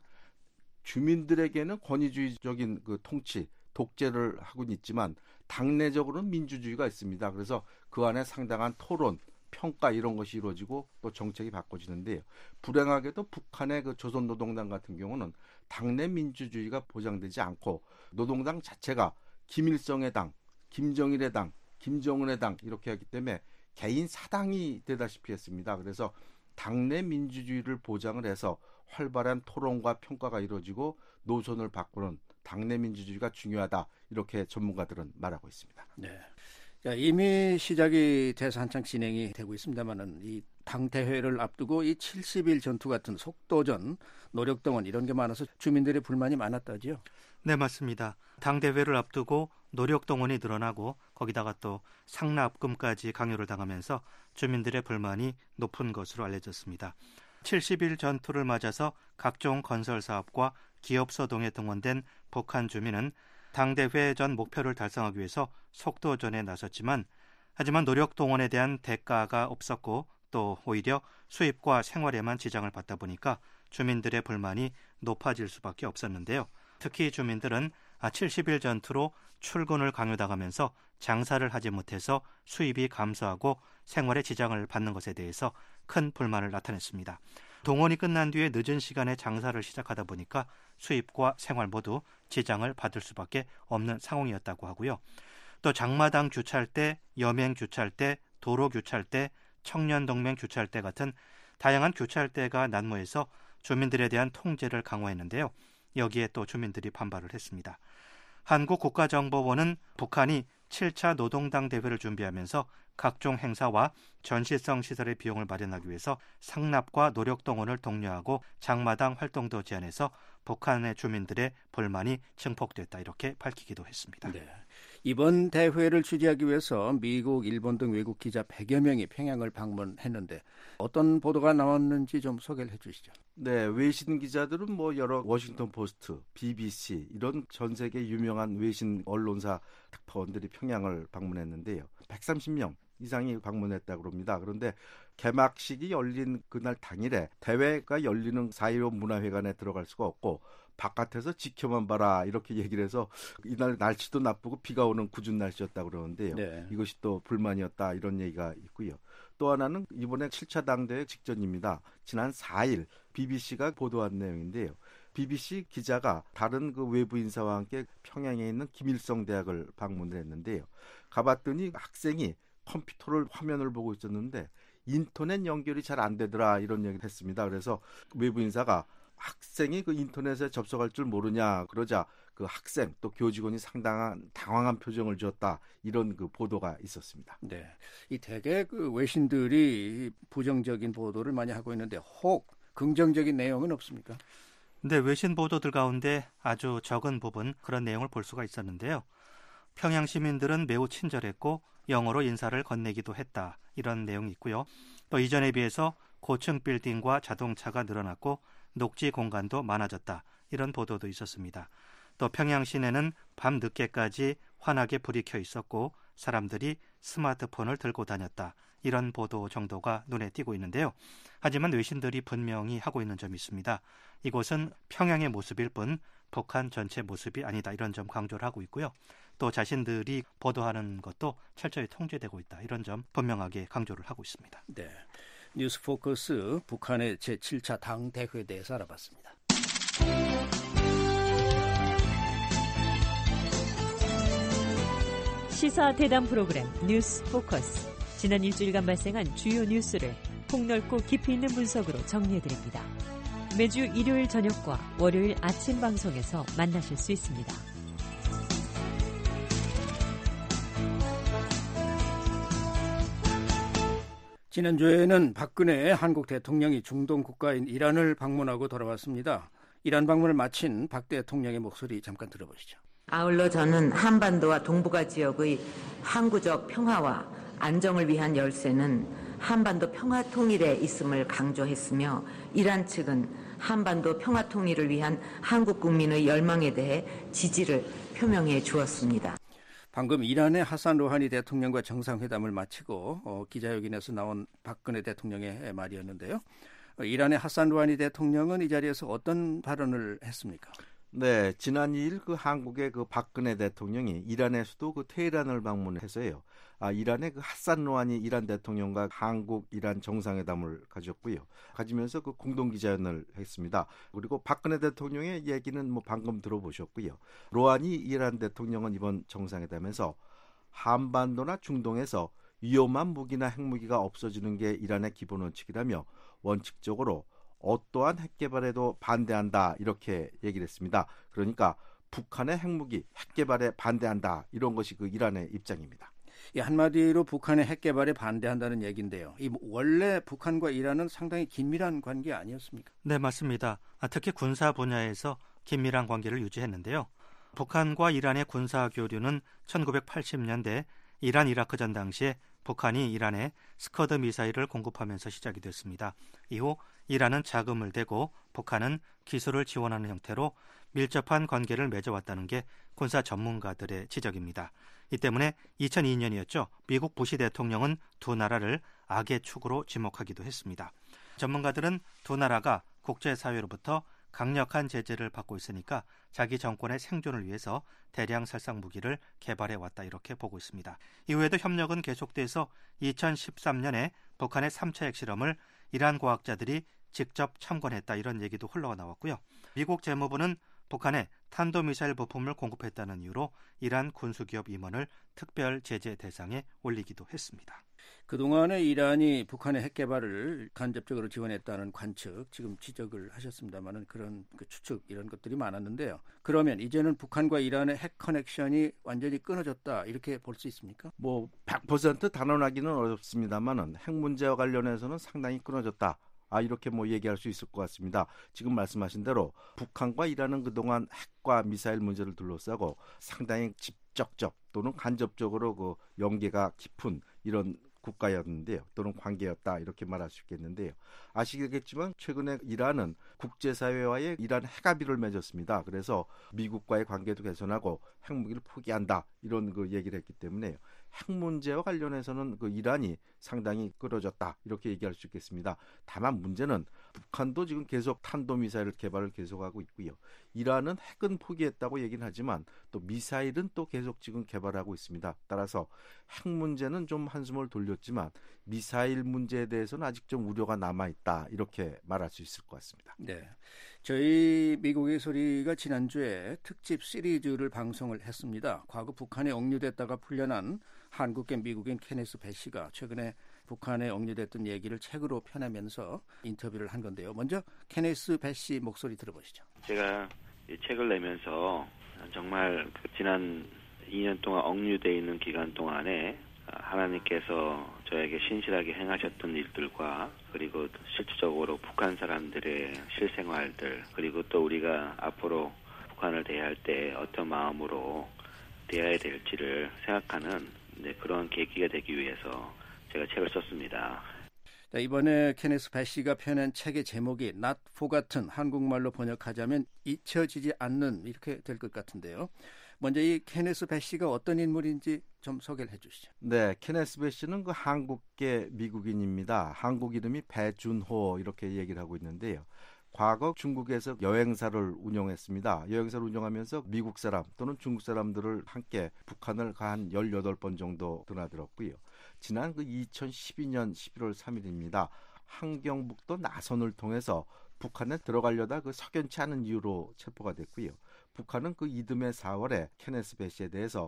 주민들에게는 권위주의적인 그 통치, 독재를 하고는 있지만 당내적으로는 민주주의가 있습니다. 그래서 그 안에 상당한 토론, 평가 이런 것이 이루어지고 또 정책이 바꿔지는데요. 불행하게도 북한의 그 조선노동당 같은 경우는 당내 민주주의가 보장되지 않고 노동당 자체가 김일성의 당, 김정일의 당, 김정은의 당 이렇게 하기 때문에 개인 사당이 되다시피 했습니다. 그래서 당내 민주주의를 보장을 해서 활발한 토론과 평가가 이루어지고 노선을 바꾸는 당내 민주주의가 중요하다. 이렇게 전문가들은 말하고 있습니다. 네. 자, 이미 시작이 돼서 한창 진행이 되고 있습니다만은 이 당대회를 앞두고 이 칠십 일 전투 같은 속도전, 노력동원 이런 게 많아서 주민들의 불만이 많았다지요? 네, 맞습니다. 당대회를 앞두고 노력동원이 늘어나고 거기다가 또 상납금까지 강요를 당하면서 주민들의 불만이 높은 것으로 알려졌습니다. 칠십 일 전투를 맞아서 각종 건설 사업과 기업소동에 등원된 북한 주민은 당대회 전 목표를 달성하기 위해서 속도전에 나섰지만 하지만 노력동원에 대한 대가가 없었고 또 오히려 수입과 생활에만 지장을 받다 보니까 주민들의 불만이 높아질 수밖에 없었는데요. 특히 주민들은 칠십 일 전투로 출근을 강요당하면서 장사를 하지 못해서 수입이 감소하고 생활에 지장을 받는 것에 대해서 큰 불만을 나타냈습니다. 동원이 끝난 뒤에 늦은 시간에 장사를 시작하다 보니까 수입과 생활 모두 지장을 받을 수밖에 없는 상황이었다고 하고요. 또 장마당 규찰대, 여맹 규찰대, 도로 규찰대, 청년동맹 규찰대 같은 다양한 규찰대가 난무해서 주민들에 대한 통제를 강화했는데요. 여기에 또 주민들이 반발을 했습니다. 한국국가정보원은 북한이 칠 차 노동당 대회를 준비하면서 각종 행사와 전시성 시설의 비용을 마련하기 위해서 상납과 노력동원을 독려하고 장마당 활동도 제한해서 북한의 주민들의 불만이 증폭됐다 이렇게 밝히기도 했습니다. 네. 이번 대회를 취재하기 위해서 미국, 일본 등 외국 기자 백여 명이 평양을 방문했는데 어떤 보도가 나왔는지 좀 소개를 해 주시죠. 네, 외신 기자들은 뭐 여러 워싱턴 포스트, 비비씨 이런 전 세계 유명한 외신 언론사 특파원들이 평양을 방문했는데요. 백삼십 명 이상이 방문했다고 합니다. 그런데 개막식이 열린 그날 당일에 대회가 열리는 사일오 문화회관에 들어갈 수가 없고 바깥에서 지켜만 봐라 이렇게 얘기를 해서 이날 날씨도 나쁘고 비가 오는 궂은 날씨였다고 그러는데요. 네. 이것이 또 불만이었다 이런 얘기가 있고요. 또 하나는 이번에 칠 차 당대회 직전입니다. 지난 사 일 비비씨가 보도한 내용인데요. 비비씨 기자가 다른 그 외부 인사와 함께 평양에 있는 김일성 대학을 방문을 했는데요. 가봤더니 학생이 컴퓨터를 화면을 보고 있었는데 인터넷 연결이 잘 안 되더라 이런 얘기를 했습니다. 그래서 외부 인사가 학생이 그 인터넷에 접속할 줄 모르냐 그러자 그 학생 또 교직원이 상당한 당황한 표정을 지었다 이런 그 보도가 있었습니다. 네, 이 대개 그 외신들이 부정적인 보도를 많이 하고 있는데 혹 긍정적인 내용은 없습니까? 네, 외신 보도들 가운데 아주 적은 부분 그런 내용을 볼 수가 있었는데요. 평양 시민들은 매우 친절했고 영어로 인사를 건네기도 했다 이런 내용이 있고요. 또 이전에 비해서 고층 빌딩과 자동차가 늘어났고 녹지 공간도 많아졌다 이런 보도도 있었습니다. 또 평양 시내는 밤 늦게까지 환하게 불이 켜 있었고 사람들이 스마트폰을 들고 다녔다 이런 보도 정도가 눈에 띄고 있는데요. 하지만 외신들이 분명히 하고 있는 점이 있습니다. 이곳은 평양의 모습일 뿐 북한 전체 모습이 아니다 이런 점 강조를 하고 있고요. 또 자신들이 보도하는 것도 철저히 통제되고 있다 이런 점 분명하게 강조를 하고 있습니다. 네, 뉴스포커스 북한의 제칠 차 당대회에 대해서 알아봤습니다. 시사 대담 프로그램 뉴스포커스. 지난 일주일간 발생한 주요 뉴스를 폭넓고 깊이 있는 분석으로 정리해드립니다. 매주 일요일 저녁과 월요일 아침 방송에서 만나실 수 있습니다. 지난주에는 박근혜 한국 대통령이 중동 국가인 이란을 방문하고 돌아왔습니다. 이란 방문을 마친 박 대통령의 목소리 잠깐 들어보시죠. 아울러 저는 한반도와 동북아 지역의 항구적 평화와 안정을 위한 열쇠는 한반도 평화 통일에 있음을 강조했으며 이란 측은 한반도 평화 통일을 위한 한국 국민의 열망에 대해 지지를 표명해 주었습니다. 방금 이란의 하산 로하니 대통령과 정상회담을 마치고 어, 기자회견에서 나온 박근혜 대통령의 말이었는데요. 어, 이란의 하산 로하니 대통령은 이 자리에서 어떤 발언을 했습니까? 네, 지난 이 일 그 한국의 그 박근혜 대통령이 이란의 수도 그 테헤란을 방문해서요. 아, 이란의 그 하산 로하니 이란 대통령과 한국 이란 정상회담을 가졌고요. 가지면서 그 공동 기자회견을 했습니다. 그리고 박근혜 대통령의 얘기는 뭐 방금 들어보셨고요. 로하니 이란 대통령은 이번 정상회담에서 한반도나 중동에서 위험한 무기나 핵무기가 없어지는 게 이란의 기본 원칙이라며 원칙적으로 어떠한 핵 개발에도 반대한다 이렇게 얘기를 했습니다. 그러니까 북한의 핵무기, 핵 개발에 반대한다 이런 것이 그 이란의 입장입니다. 이 한마디로 북한의 핵 개발에 반대한다는 얘기인데요. 이 원래 북한과 이란은 상당히 긴밀한 관계 아니었습니까? 네, 맞습니다. 특히 군사 분야에서 긴밀한 관계를 유지했는데요. 북한과 이란의 군사 교류는 천구백팔십 년대 이란 이라크전 당시에 북한이 이란에 스커드 미사일을 공급하면서 시작이 됐습니다. 이후 이란은 자금을 대고 북한은 기술을 지원하는 형태로 밀접한 관계를 맺어왔다는 게 군사 전문가들의 지적입니다. 이 때문에 이천이 년이었죠. 미국 부시 대통령은 두 나라를 악의 축으로 지목하기도 했습니다. 전문가들은 두 나라가 국제사회로부터 강력한 제재를 받고 있으니까 자기 정권의 생존을 위해서 대량 살상 무기를 개발해왔다 이렇게 보고 있습니다. 이후에도 협력은 계속돼서 이천십삼 년에 북한의 삼 차 핵실험을 이란 과학자들이 직접 참관했다 이런 얘기도 흘러가 나왔고요. 미국 재무부는 북한에 탄도미사일 부품을 공급했다는 이유로 이란 군수기업 임원을 특별 제재 대상에 올리기도 했습니다. 그동안에 이란이 북한의 핵 개발을 간접적으로 지원했다는 관측, 지금 지적을 하셨습니다마는 그런 그 추측 이런 것들이 많았는데요. 그러면 이제는 북한과 이란의 핵 커넥션이 완전히 끊어졌다 이렇게 볼 수 있습니까? 뭐 백 퍼센트 단언하기는 어렵습니다만은 핵 문제와 관련해서는 상당히 끊어졌다. 아, 이렇게 뭐 얘기할 수 있을 것 같습니다. 지금 말씀하신 대로 북한과 이란은 그동안 핵과 미사일 문제를 둘러싸고 상당히 직접적 또는 간접적으로 그 연계가 깊은 이런 국가였는데요. 또는 관계였다 이렇게 말할 수 있겠는데요. 아시겠지만 최근에 이란은 국제사회와의 이란 핵합의를 맺었습니다. 그래서 미국과의 관계도 개선하고 핵무기를 포기한다 이런 그 얘기를 했기 때문에 핵 문제와 관련해서는 그 이란이 상당히 끌어졌다 이렇게 얘기할 수 있겠습니다. 다만 문제는 북한도 지금 계속 탄도미사일 개발을 계속하고 있고요. 이란은 핵은 포기했다고 얘기는 하지만 또 미사일은 또 계속 지금 개발하고 있습니다. 따라서 핵 문제는 좀 한숨을 돌렸지만 미사일 문제에 대해서는 아직 좀 우려가 남아있다 이렇게 말할 수 있을 것 같습니다. 네, 저희 미국의 소리가 지난주에 특집 시리즈를 방송을 했습니다. 과거 북한에 억류됐다가 풀려난 한국계 미국인 케네스 배 씨가 최근에 북한에 억류됐던 얘기를 책으로 펴내면서 인터뷰를 한 건데요. 먼저 케네스 배 씨 목소리 들어보시죠. 제가 이 책을 내면서 정말 그 지난 이 년 동안 억류돼 있는 기간 동안에 하나님께서 저에게 신실하게 행하셨던 일들과 그리고 실질적으로 북한 사람들의 실생활들 그리고 또 우리가 앞으로 북한을 대할 때 어떤 마음으로 대해야 될지를 생각하는 네, 그런 계기가 되기 위해서 제가 책을 썼습니다. 자, 이번에 케네스 배 씨가 펴낸 책의 제목이 Not Forgotten, 한국말로 번역하자면 잊혀지지 않는 이렇게 될 것 같은데요. 먼저 이 케네스 배 씨가 어떤 인물인지 좀 소개를 해주시죠. 네, 케네스 배 씨는 그 한국계 미국인입니다. 한국 이름이 배준호 이렇게 얘기를 하고 있는데요. 과거 중국에서 여행사를 운영했습니다. 여행사를 운영하면서 미국 사람 또는 중국 사람들을 함께 북한을 한 열여덟 번 정도 드나들었고요. 지난 그 이천십이 년 십일월 삼일입니다. 함경북도 나선을 통해서 북한에 들어가려다 그 석연치 않은 이유로 체포가 됐고요. 북한은 그 이듬해 사월에 케네스 배 씨에 대해서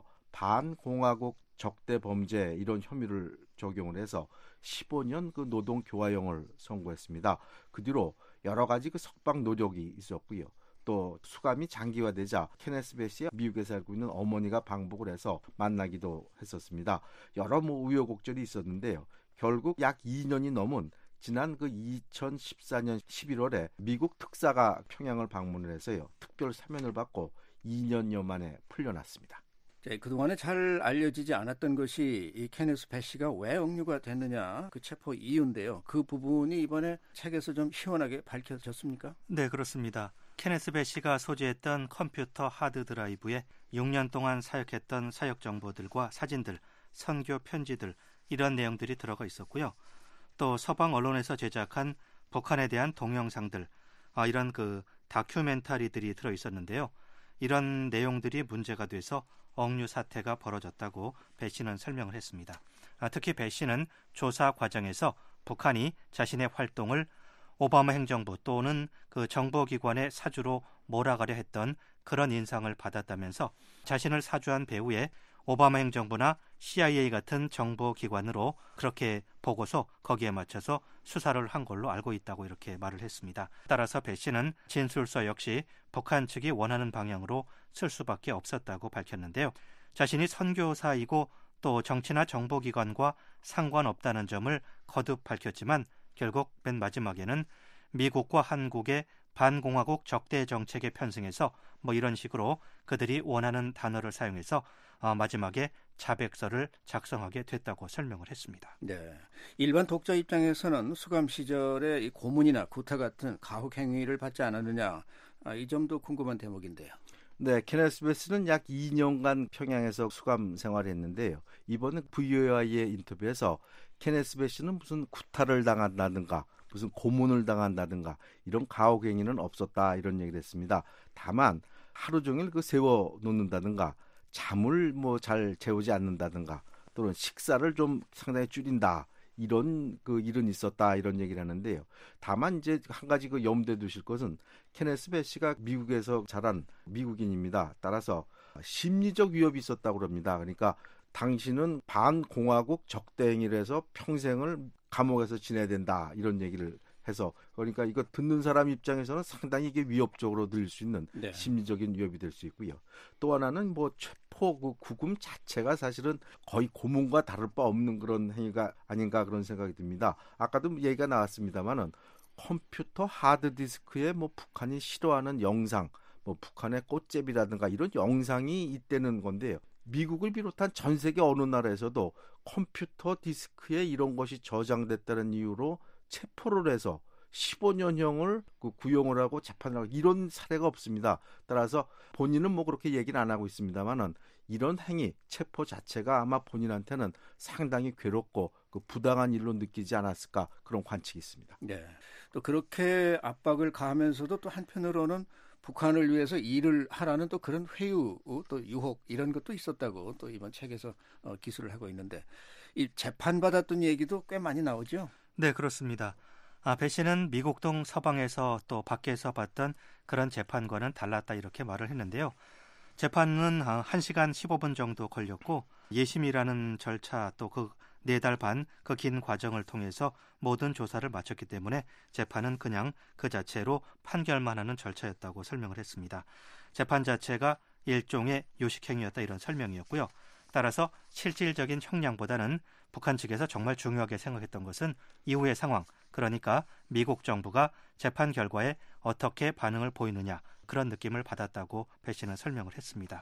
반공화국 적대 범죄 이런 혐의를 적용을 해서 십오 년 그 노동 교화형을 선고했습니다. 그 뒤로 여러 가지 그 석방 노력이 있었고요. 또 수감이 장기화되자 케네스 배 씨와 미국에 살고 있는 어머니가 방북을 해서 만나기도 했었습니다. 여러 뭐 우여곡절이 있었는데요. 결국 약 이 년이 넘은 지난 그 이천십사 년 십일월에 미국 특사가 평양을 방문을 해서요. 특별 사면을 받고 이 년여 만에 풀려났습니다. 네, 그동안에 잘 알려지지 않았던 것이 이 케네스 배 씨가 왜 억류가 됐느냐 그 체포 이유인데요. 그 부분이 이번에 책에서 좀 시원하게 밝혀졌습니까? 네, 그렇습니다. 케네스 배 씨가 소지했던 컴퓨터 하드 드라이브에 육 년 동안 사역했던 사역 정보들과 사진들, 선교 편지들 이런 내용들이 들어가 있었고요. 또 서방 언론에서 제작한 북한에 대한 동영상들, 아, 이런 그 다큐멘터리들이 들어 있었는데요. 이런 내용들이 문제가 돼서 억류 사태가 벌어졌다고 배 씨는 설명을 했습니다. 아, 특히 배 씨는 조사 과정에서 북한이 자신의 활동을 오바마 행정부 또는 그 정보기관의 사주로 몰아가려 했던 그런 인상을 받았다면서 자신을 사주한 배후에 오바마 행정부나 씨아이에이 같은 정보기관으로 그렇게 보고서 거기에 맞춰서 수사를 한 걸로 알고 있다고 이렇게 말을 했습니다. 따라서 배 씨는 진술서 역시 북한 측이 원하는 방향으로 쓸 수밖에 없었다고 밝혔는데요. 자신이 선교사이고 또 정치나 정보기관과 상관없다는 점을 거듭 밝혔지만 결국 맨 마지막에는 미국과 한국의 반공화국 적대 정책에 편승해서 뭐 이런 식으로 그들이 원하는 단어를 사용해서 어, 마지막에 자백서를 작성하게 됐다고 설명을 했습니다. 네, 일반 독자 입장에서는 수감 시절에 이 고문이나 구타 같은 가혹 행위를 받지 않았느냐 아, 이 점도 궁금한 대목인데요. 네, 케네스 배 씨는 약 이 년간 평양에서 수감 생활했는데요. 이번에 브이오아이의 인터뷰에서 케네스 배 씨는 무슨 구타를 당한다든가 무슨 고문을 당한다든가 이런 가혹 행위는 없었다 이런 얘기를 했습니다. 다만 하루 종일 그 세워 놓는다든가 잠을 뭐 잘 재우지 않는다든가 또는 식사를 좀 상당히 줄인다 이런 그 일은 있었다 이런 얘기를 하는데요. 다만 이제 한 가지 그 염두에 두실 것은 케네스 배시가 미국에서 자란 미국인입니다. 따라서 심리적 위협이 있었다고 그럽니다. 그러니까 당신은 반공화국 적대 행위를 해서 평생을 감옥에서 지내야 된다 이런 얘기를 해서 그러니까 이거 듣는 사람 입장에서는 상당히 이게 위협적으로 들릴 수 있는 네. 심리적인 위협이 될 수 있고요. 또 하나는 뭐 체포 그 구금 자체가 사실은 거의 고문과 다를 바 없는 그런 행위가 아닌가 그런 생각이 듭니다. 아까도 얘기가 나왔습니다만은 컴퓨터 하드디스크에 뭐 북한이 싫어하는 영상, 뭐 북한의 꽃제비라든가 이런 영상이 있다는 건데요. 미국을 비롯한 전 세계 어느 나라에서도 컴퓨터 디스크에 이런 것이 저장됐다는 이유로 체포를 해서 십오 년형을 그 구형을 하고 재판을 하고 이런 사례가 없습니다. 따라서 본인은 뭐 그렇게 얘기는 안 하고 있습니다만은 이런 행위, 체포 자체가 아마 본인한테는 상당히 괴롭고 그 부당한 일로 느끼지 않았을까 그런 관측이 있습니다. 네. 또 그렇게 압박을 가하면서도 또 한편으로는 북한을 위해서 일을 하라는 또 그런 회유, 또 유혹 이런 것도 있었다고 또 이번 책에서 어, 기술을 하고 있는데 이 재판받았던 얘기도 꽤 많이 나오죠? 네, 그렇습니다. 아, 배 씨는 미국동 서방에서 또 밖에서 봤던 그런 재판과는 달랐다 이렇게 말을 했는데요. 재판은 한 시간 십오 분 정도 걸렸고 예심이라는 절차 또 그 네 달 반 그 긴 과정을 통해서 모든 조사를 마쳤기 때문에 재판은 그냥 그 자체로 판결만 하는 절차였다고 설명을 했습니다. 재판 자체가 일종의 요식행위였다 이런 설명이었고요. 따라서 실질적인 형량보다는 북한 측에서 정말 중요하게 생각했던 것은 이후의 상황, 그러니까 미국 정부가 재판 결과에 어떻게 반응을 보이느냐 그런 느낌을 받았다고 배 씨는 설명을 했습니다.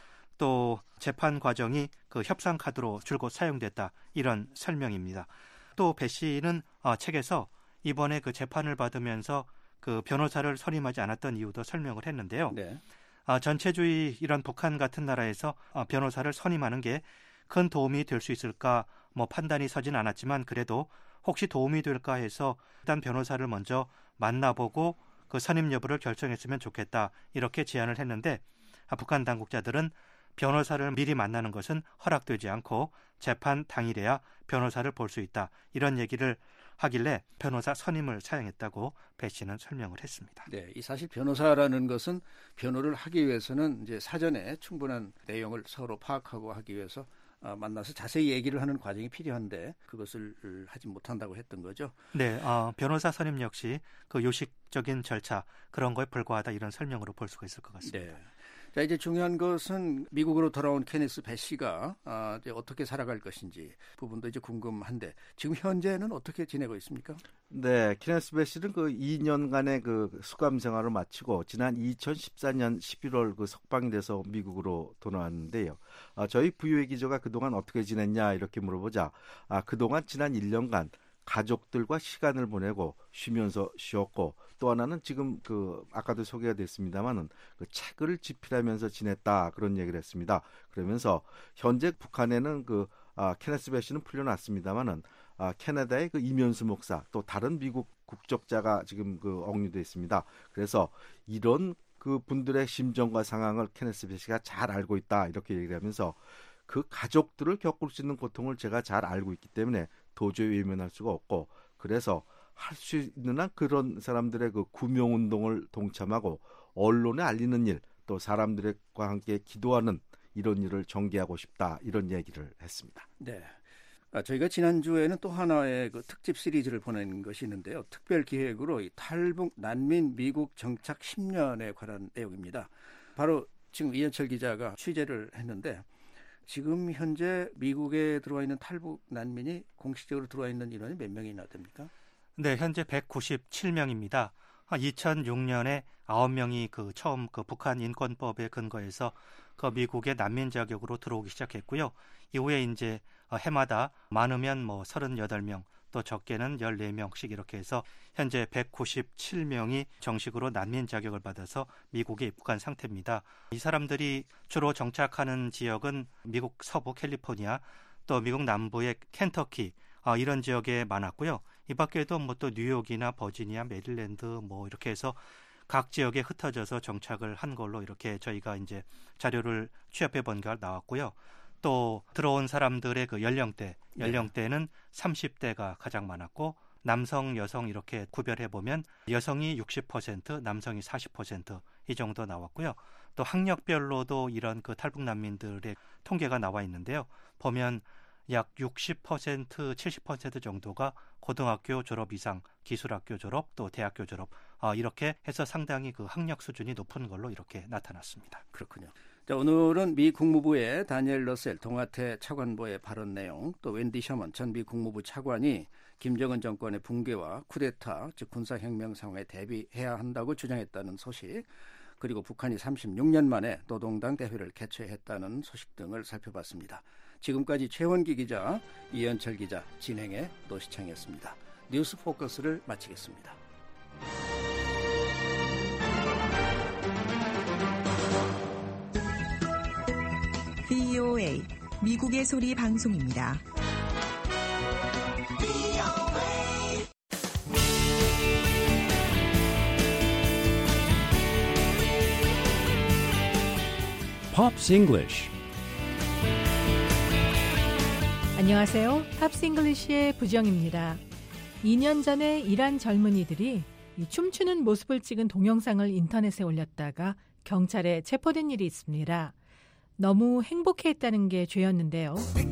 또 재판 과정이 그 협상 카드로 줄곧 사용됐다 이런 설명입니다. 또 배 씨는 어, 책에서 이번에 그 재판을 받으면서 그 변호사를 선임하지 않았던 이유도 설명을 했는데요. 네. 어, 전체주의 이런 북한 같은 나라에서 어, 변호사를 선임하는 게 큰 도움이 될 수 있을까 뭐 판단이 서진 않았지만 그래도 혹시 도움이 될까 해서 일단 변호사를 먼저 만나보고 그 선임 여부를 결정했으면 좋겠다 이렇게 제안을 했는데 아, 북한 당국자들은 변호사를 미리 만나는 것은 허락되지 않고 재판 당일에야 변호사를 볼 수 있다 이런 얘기를 하길래 변호사 선임을 사용했다고 배 씨는 설명을 했습니다. 네, 이 사실 변호사라는 것은 변호를 하기 위해서는 이제 사전에 충분한 내용을 서로 파악하고 하기 위해서 어, 만나서 자세히 얘기를 하는 과정이 필요한데 그것을 하지 못한다고 했던 거죠. 네, 어, 변호사 선임 역시 그 요식적인 절차 그런 거에 불과하다 이런 설명으로 볼 수가 있을 것 같습니다. 네. 자, 이제 중요한 것은 미국으로 돌아온 케네스 배 씨가 아, 이제 어떻게 살아갈 것인지 부분도 이제 궁금한데 지금 현재는 어떻게 지내고 있습니까? 네, 케네스 배 씨는 그 이 년간의 그 수감 생활을 마치고 지난 이천십사 년 십일월 그 석방이 돼서 미국으로 돌아왔는데요. 아, 저희 브이오에이 기자가 그동안 어떻게 지냈냐 이렇게 물어보자 아, 그동안 지난 일 년간 가족들과 시간을 보내고 쉬면서 쉬었고 또 하나는 지금 그 아까도 소개가 됐습니다만은 그 책을 집필하면서 지냈다 그런 얘기를 했습니다. 그러면서 현재 북한에는 그 아, 케네스 배 씨는 풀려났습니다만은 아, 캐나다의 그 이면수 목사 또 다른 미국 국적자가 지금 그 억류돼 있습니다. 그래서 이런 그 분들의 심정과 상황을 케네스 배 씨가 잘 알고 있다 이렇게 얘기를 하면서 그 가족들을 겪을 수 있는 고통을 제가 잘 알고 있기 때문에 도저히 외면할 수가 없고 그래서 할 수 있는 한 그런 사람들의 그 구명운동을 동참하고 언론에 알리는 일 또 사람들과 함께 기도하는 이런 일을 전개하고 싶다 이런 얘기를 했습니다. 네, 아, 저희가 지난주에는 또 하나의 그 특집 시리즈를 보낸 것이 있는데요. 특별 기획으로 이 탈북 난민 미국 정착 십 년에 관한 내용입니다. 바로 지금 이현철 기자가 취재를 했는데 지금 현재 미국에 들어와 있는 탈북 난민이 공식적으로 들어와 있는 인원이 몇 명이나 됩니까? 네, 현재 백구십칠 명입니다. 이천육 년에 아홉 명이 그 처음 그 북한 인권법에 근거해서 그 미국의 난민 자격으로 들어오기 시작했고요. 이후에 이제 해마다 많으면 뭐 서른여덟 명 또 적게는 열네 명씩 이렇게 해서 현재 백구십칠 명이 정식으로 난민 자격을 받아서 미국에 입국한 상태입니다. 이 사람들이 주로 정착하는 지역은 미국 서부 캘리포니아 또 미국 남부의 켄터키 아, 이런 지역에 많았고요. 이 밖에도 뭐 또 뉴욕이나 버지니아, 메릴랜드 뭐 이렇게 해서 각 지역에 흩어져서 정착을 한 걸로 이렇게 저희가 이제 자료를 취합해 본 결과 나왔고요. 또 들어온 사람들의 그 연령대, 연령대는 삼십 대가 가장 많았고 남성, 여성 이렇게 구별해 보면 여성이 육십 퍼센트, 남성이 사십 퍼센트 이 정도 나왔고요. 또 학력별로도 이런 그 탈북 난민들의 통계가 나와 있는데요. 보면 약 육십 퍼센트, 칠십 퍼센트 정도가 고등학교 졸업 이상, 기술학교 졸업, 또 대학교 졸업 어, 이렇게 해서 상당히 그 학력 수준이 높은 걸로 이렇게 나타났습니다. 그렇군요. 자, 오늘은 미 국무부의 다니엘 러셀 동아태 차관보의 발언 내용, 또 웬디 셔먼 전 미 국무부 차관이 김정은 정권의 붕괴와 쿠데타, 즉 군사혁명 상황에 대비해야 한다고 주장했다는 소식, 그리고 북한이 삼십육 년 만에 노동당 대회를 개최했다는 소식 등을 살펴봤습니다. 지금까지 최원기 기자, 이현철 기자 진행의 노시창이었습니다. 뉴스 포커스를 마치겠습니다. 브이오에이 미국의 소리 방송입니다. Pops English. 안녕하세요. 팝스 잉글리시의 부정입니다. 이 년 전에 이란 젊은이들이 이 춤추는 모습을 찍은 동영상을 인터넷에 올렸다가 경찰에 체포된 일이 있습니다. 너무 행복해했다는 게 죄였는데요.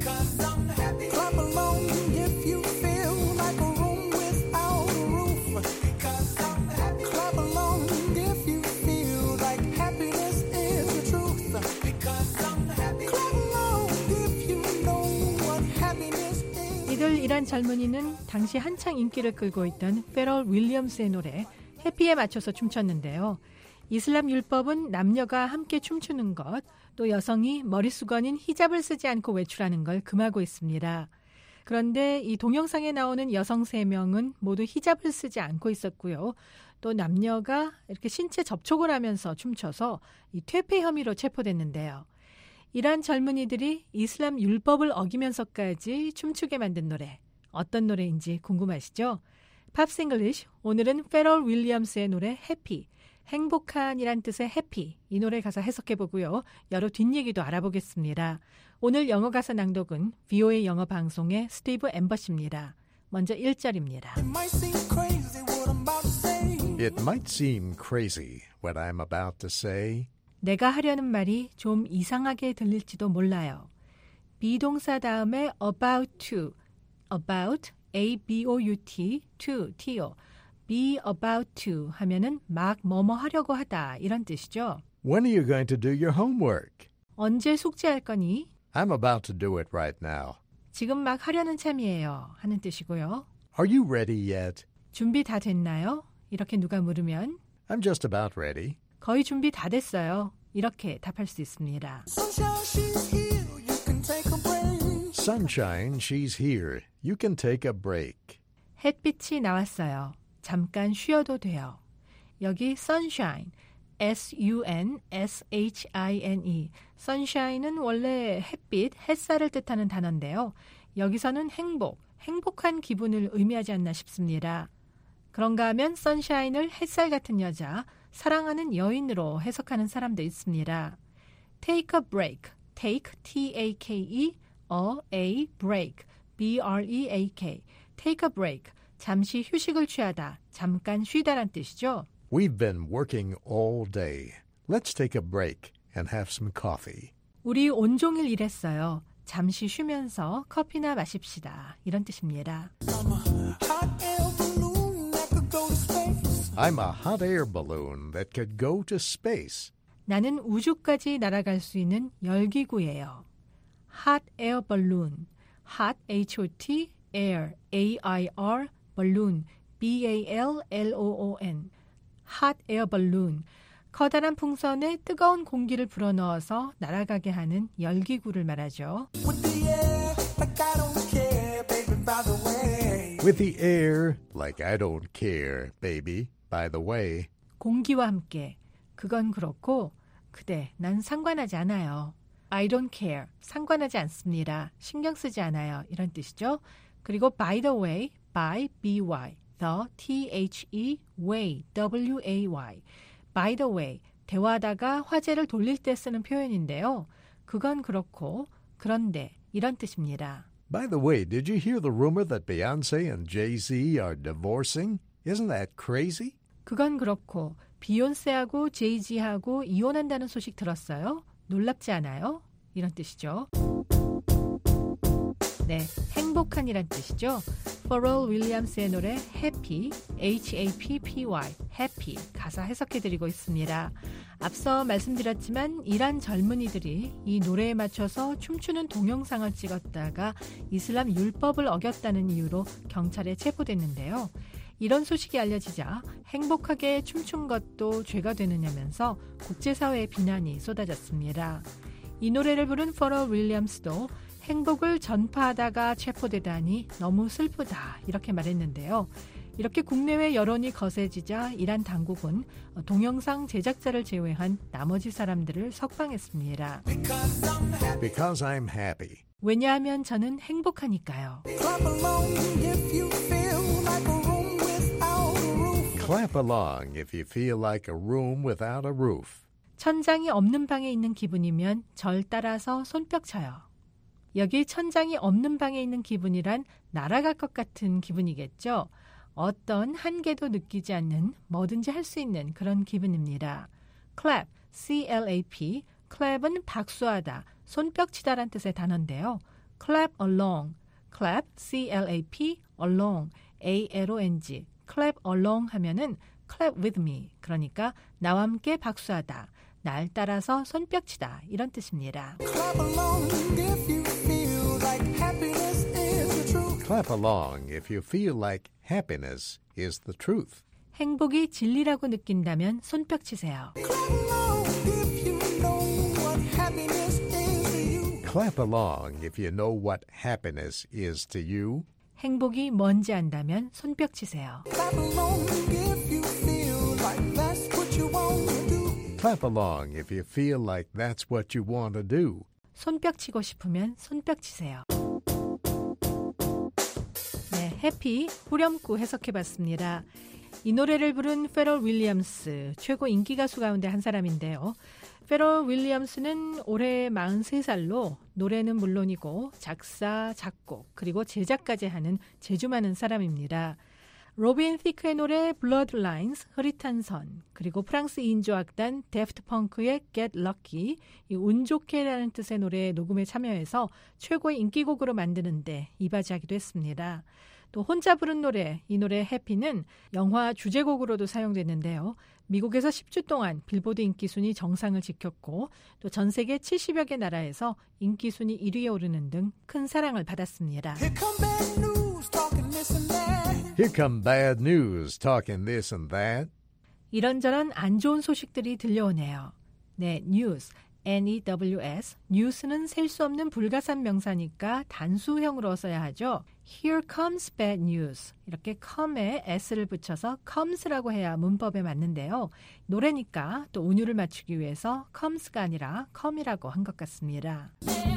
이들 이란 젊은이는 당시 한창 인기를 끌고 있던 페럴 윌리엄스의 노래 해피에 맞춰서 춤췄는데요. 이슬람 율법은 남녀가 함께 춤추는 것, 또 여성이 머리수건인 히잡을 쓰지 않고 외출하는 걸 금하고 있습니다. 그런데 이 동영상에 나오는 여성 세 명은 모두 히잡을 쓰지 않고 있었고요. 또 남녀가 이렇게 신체 접촉을 하면서 춤춰서 이 퇴폐 혐의로 체포됐는데요. 이란 젊은이들이 이슬람 율법을 어기면서까지 춤추게 만든 노래, 어떤 노래인지 궁금하시죠? 팝스 잉글리시, 오늘은 페럴 윌리엄스의 노래 해피, 행복한이란 뜻의 해피, 이 노래 가사 해석해보고요. 여러 뒷얘기도 알아보겠습니다. 오늘 영어 가사 낭독은 브이오에이 영어 방송의 스티브 엠버시입니다. 먼저 일 절입니다. It might seem crazy what I'm about to say. 내가 하려는 말이 좀 이상하게 들릴지도 몰라요. 비동사 다음에 about to, about, A-B-O-U-T, to, T-O. be about to 하면은 막 뭐뭐 하려고 하다 이런 뜻이죠. When are you going to do your homework? 언제 숙제할 거니? I'm about to do it right now. 지금 막 하려는 참이에요 하는 뜻이고요. Are you ready yet? 준비 다 됐나요? 이렇게 누가 물으면 I'm just about ready. 거의 준비 다 됐어요. 이렇게 답할 수 있습니다. Sunshine, she's here. You can take a break. 햇빛이 나왔어요. 잠깐 쉬어도 돼요. 여기 sunshine, S-U-N-S-H-I-N-E. sunshine은 원래 햇빛, 햇살을 뜻하는 단어인데요. 여기서는 행복, 행복한 기분을 의미하지 않나 싶습니다. 그런가 하면 sunshine을 햇살 같은 여자, 사랑하는 여인으로 해석하는 사람도 있습니다. take a break, take, T-A-K-E, a, a, break, B-R-E-A-K, take a break, 잠시 휴식을 취하다, 잠깐 쉬다란 뜻이죠. We've been working all day. Let's take a break and have some coffee. 우리 온종일 일했어요. 잠시 쉬면서 커피나 마십시다. 이런 뜻입니다. I'm a hot air balloon that could go to space. 나는 우주까지 날아갈 수 있는 열기구예요. hot air balloon, hot, H-O-T, air, A-I-R, balloon, B-A-L-L-O-O-N, hot air balloon, 커다란 풍선에 뜨거운 공기를 불어넣어서 날아가게 하는 열기구를 말하죠. With the air, like I don't care, baby, by the way. With the air, like I don't care, baby, by the way. 공기와 함께, 그건 그렇고, 그대, 난 상관하지 않아요. I don't care, 상관하지 않습니다. 신경 쓰지 않아요. 이런 뜻이죠. 그리고 by the way, by, B-Y, the, T-H-E, way, W-A-Y. by the way, 대화하다가 화제를 돌릴 때 쓰는 표현인데요. 그건 그렇고, 그런데 이런 뜻입니다. By the way, did you hear the rumor that Beyonce and Jay-Z are divorcing? Isn't that crazy? 그건 그렇고 비욘세하고 제이지하고 이혼한다는 소식 들었어요? 놀랍지 않아요? 이런 뜻이죠. 네, 행복한이란 뜻이죠. 퍼럴 윌리엄스의 노래 Happy, 에이치 에이 피 피 와이, Happy 가사 해석해드리고 있습니다. 앞서 말씀드렸지만 이란 젊은이들이 이 노래에 맞춰서 춤추는 동영상을 찍었다가 이슬람 율법을 어겼다는 이유로 경찰에 체포됐는데요. 이런 소식이 알려지자 행복하게 춤춘 것도 죄가 되느냐면서 국제사회의 비난이 쏟아졌습니다. 이 노래를 부른 퍼럴 윌리엄스도 행복을 전파하다가 체포되다니 너무 슬프다 이렇게 말했는데요. 이렇게 국내외 여론이 거세지자 이란 당국은 동영상 제작자를 제외한 나머지 사람들을 석방했습니다. Because I'm happy. 왜냐하면 저는 행복하니까요. Clap along if you feel like a room without a roof. 천장이 없는 방에 있는 기분이면 절 따라서 손뼉 쳐요. 여기 천장이 없는 방에 있는 기분이란 날아갈 것 같은 기분이겠죠. 어떤 한계도 느끼지 않는 뭐든지 할 수 있는 그런 기분입니다. clap, 씨 엘 에이 피, clap은 박수하다, 손뼉치다란 뜻의 단어인데요. clap along, clap, 씨 엘 에이 피, along, 에이 엘 오 엔 지, clap along 하면은 clap with me, 그러니까 나와 함께 박수하다, 날 따라서 손뼉치다 이런 뜻입니다. Clap along if you feel like happiness is the truth. Clap along if you feel like happiness is the truth. 행복이 진리라고 느낀다면 손뼉치세요. Clap along if you know what happiness is to you. Clap along if you know what happiness is to you. 행복이 뭔지 안다면 손뼉치세요. Clap along if you feel like that's what you want to do. Clap along if you feel like that's what you want to do. 손뼉치고 싶으면 손뼉치세요. 네, 해피, 후렴구 해석해봤습니다. 이 노래를 부른 페럴 윌리엄스, 최고 인기 가수 가운데 한 사람인데요. 페럴 윌리엄스는 올해 마흔세 살로 노래는 물론이고 작사, 작곡, 그리고 제작까지 하는 재주 많은 사람입니다. 로빈 티크의 노래 Bloodlines, 흐릿한 선, 그리고 프랑스 이인조 악단 데프트 펑크의 Get Lucky, 이 운 좋게라는 뜻의 노래 녹음에 참여해서 최고의 인기곡으로 만드는데 이바지하기도 했습니다. 또 혼자 부른 노래, 이 노래 해피는 영화 주제곡으로도 사용됐는데요. 미국에서 십 주 동안 빌보드 인기순위 정상을 지켰고 또 전 세계 칠십여 개 나라에서 인기순위 일 위에 오르는 등 큰 사랑을 받았습니다. Here come bad news, talking this and that. Here come bad news, talking this and that. 이런저런 안 좋은 소식들이 들려오네요. 네, 뉴스, 엔 이 더블유 에스, 뉴스는 셀 수 없는 불가산 명사니까 단수형으로 써야 하죠. Here comes bad news. 이렇게 come에 s를 붙여서 comes라고 해야 문법에 맞는데요. 노래니까 또 운율을 맞추기 위해서 comes가 아니라 come이라고 한 것 같습니다.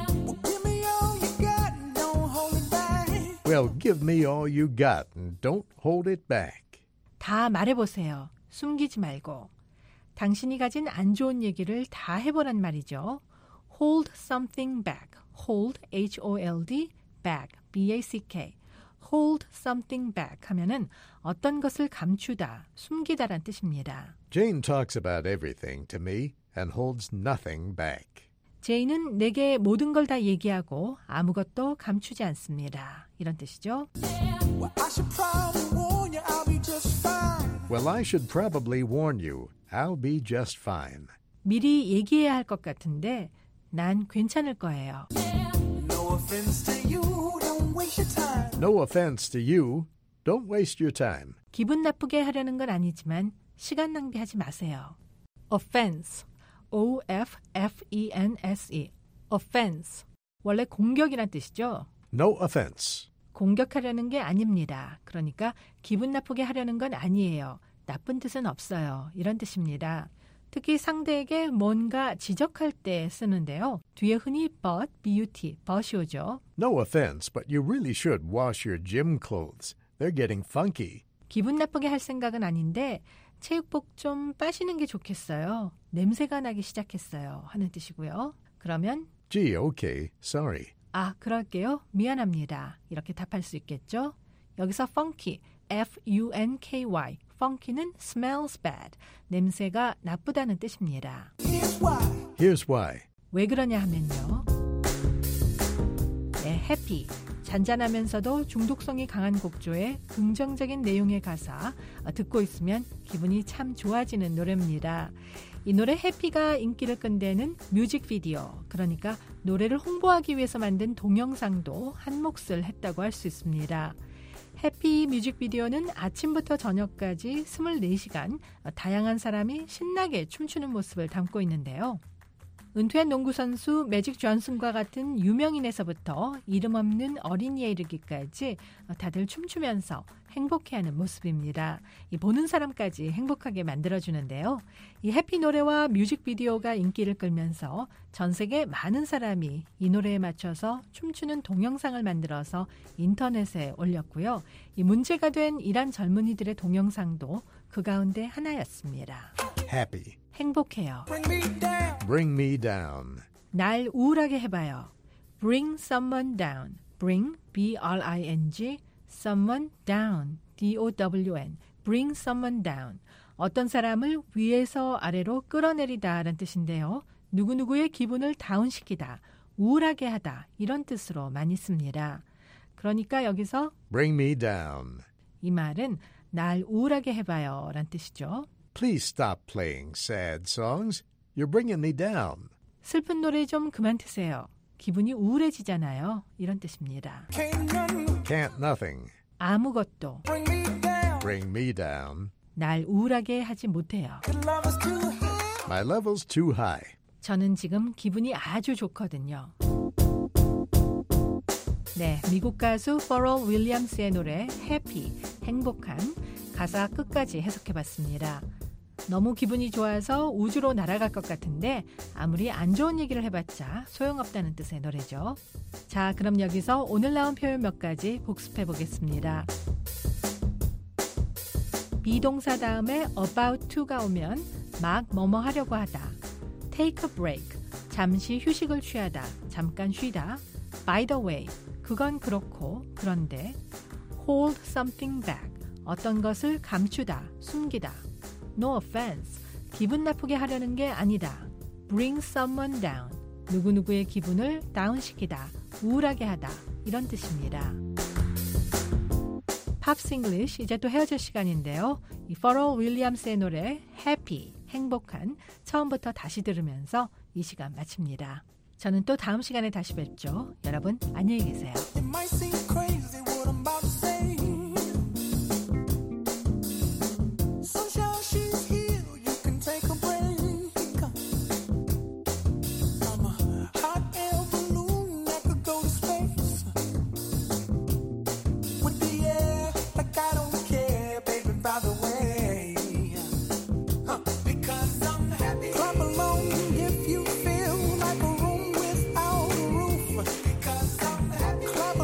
Well, give me all you got and don't hold it back. 다 말해보세요. 숨기지 말고. 당신이 가진 안 좋은 얘기를 다 해보란 말이죠. Hold something back. Hold, 에이치 오 엘 디, back, 비 에이 씨 케이. Hold something back 하면은 어떤 것을 감추다, 숨기다란 뜻입니다. Jane talks about everything to me and holds nothing back. 제인은 내게 모든 걸 다 얘기하고 아무것도 감추지 않습니다. 이런 뜻이죠. Well, I should probably warn you, I'll be just fine. Well, I should probably warn you, I'll be just fine. 미리 얘기해야 할 것 같은데 난 괜찮을 거예요. No offense to you, don't waste your time. No offense to you, don't waste your time. 기분 나쁘게 하려는 건 아니지만 시간 낭비하지 마세요. Offense, O 에프 에프 이 엔 에스 이, offense. 원래 공격이란 뜻이죠. No offense. 공격하려는 게 아닙니다. 그러니까 기분 나쁘게 하려는 건 아니에요. 나쁜 뜻은 없어요. 이런 뜻입니다. 특히 상대에게 뭔가 지적할 때 쓰는데요. 뒤에 흔히 but, but, but이 오죠. No offense, but you really should wash your gym clothes. They're getting funky. 기분 나쁘게 할 생각은 아닌데 체육복 좀 빠시는 게 좋겠어요. 냄새가 나기 시작했어요. 하는 뜻이고요. 그러면 Gee, okay, sorry. 아, 그럴게요. 미안합니다. 이렇게 답할 수 있겠죠? 여기서 funky, F-U-N-K-Y, funky는 smells bad, 냄새가 나쁘다는 뜻입니다. Here's why. Here's why. 왜 그러냐 하면요. 네, happy, 잔잔하면서도 중독성이 강한 곡조의 긍정적인 내용의 가사 듣고 있으면 기분이 참 좋아지는 노래입니다. 이 노래 해피가 인기를 끈데는 뮤직비디오, 그러니까 노래를 홍보하기 위해서 만든 동영상도 한 몫을 했다고 할 수 있습니다. 해피 뮤직비디오는 아침부터 저녁까지 이십사 시간 다양한 사람이 신나게 춤추는 모습을 담고 있는데요. 은퇴한 농구선수 매직 존슨과 같은 유명인에서부터 이름 없는 어린이에 이르기까지 다들 춤추면서 행복해하는 모습입니다. 이 보는 사람까지 행복하게 만들어주는데요. 이 해피 노래와 뮤직비디오가 인기를 끌면서 전 세계 많은 사람이 이 노래에 맞춰서 춤추는 동영상을 만들어서 인터넷에 올렸고요. 이 문제가 된 이란 젊은이들의 동영상도 그 가운데 하나였습니다. Happy. 행복해요. Bring me down. Bring me down. 날 우울하게 해봐요. Bring someone down. Bring, B-R-I-N-G, someone down, D-O-W-N. Bring someone down. 어떤 사람을 위에서 아래로 끌어내리다 라는 뜻인데요. 누구누구의 기분을 다운시키다, 우울하게 하다 이런 뜻으로 많이 씁니다. 그러니까 여기서 Bring me down. 이 말은 날 우울하게 해봐요 라는 뜻이죠. Please stop playing sad songs. You're bringing me down. 슬픈 노래 좀 그만 트세요. 기분이 우울해지잖아요. 이런 뜻입니다. Can't nothing. 아무것도 Bring me down. Bring me down. 날 우울하게 하지 못해요. My level's too high. 저는 지금 기분이 아주 좋거든요. 네, 미국 가수 퍼럴 윌리엄스의 노래 해피, 행복한 가사 끝까지 해석해봤습니다. 너무 기분이 좋아서 우주로 날아갈 것 같은데 아무리 안 좋은 얘기를 해봤자 소용없다는 뜻의 노래죠. 자, 그럼 여기서 오늘 나온 표현 몇 가지 복습해보겠습니다. 비동사 다음에 about to가 오면 막 뭐뭐 하려고 하다. take a break, 잠시 휴식을 취하다, 잠깐 쉬다. by the way, 그건 그렇고 그런데. hold something back, 어떤 것을 감추다, 숨기다. no offense, 기분 나쁘게 하려는 게 아니다. bring someone down, 누구누구의 기분을 다운시키다, 우울하게 하다 이런 뜻입니다. 팝스 잉글리쉬 이제 또 헤어질 시간인데요. 이 퍼럴 윌리엄스의 노래 해피, 행복한 처음부터 다시 들으면서 이 시간 마칩니다. 저는 또 다음 시간에 다시 뵙죠. 여러분 안녕히 계세요. Clap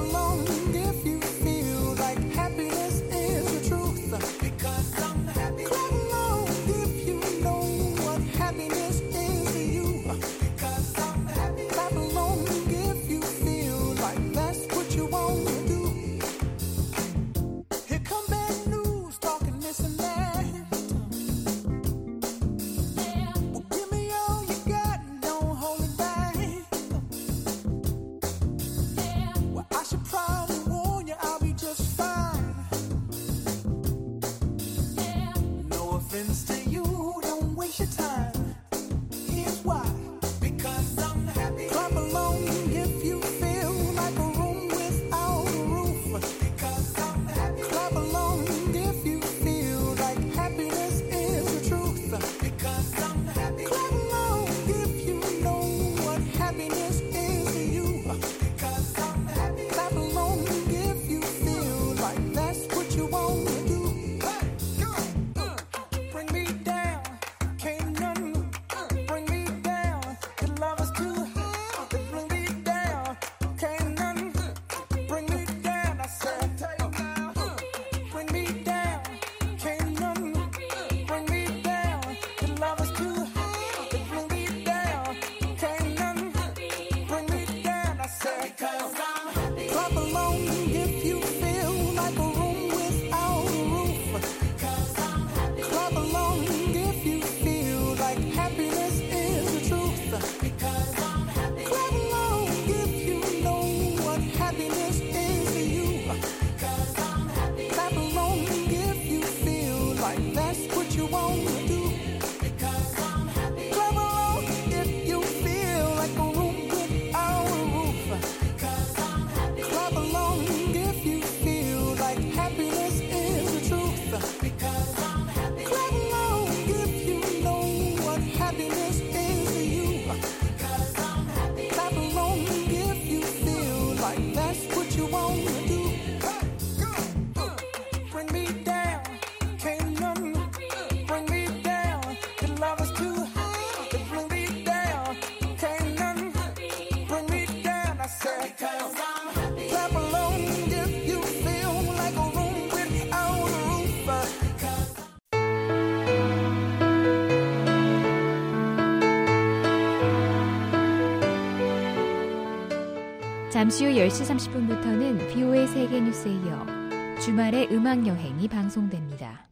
잠시 후 열 시 삼십 분부터는 비오에이 세계뉴스에 이어 주말의 음악여행이 방송됩니다.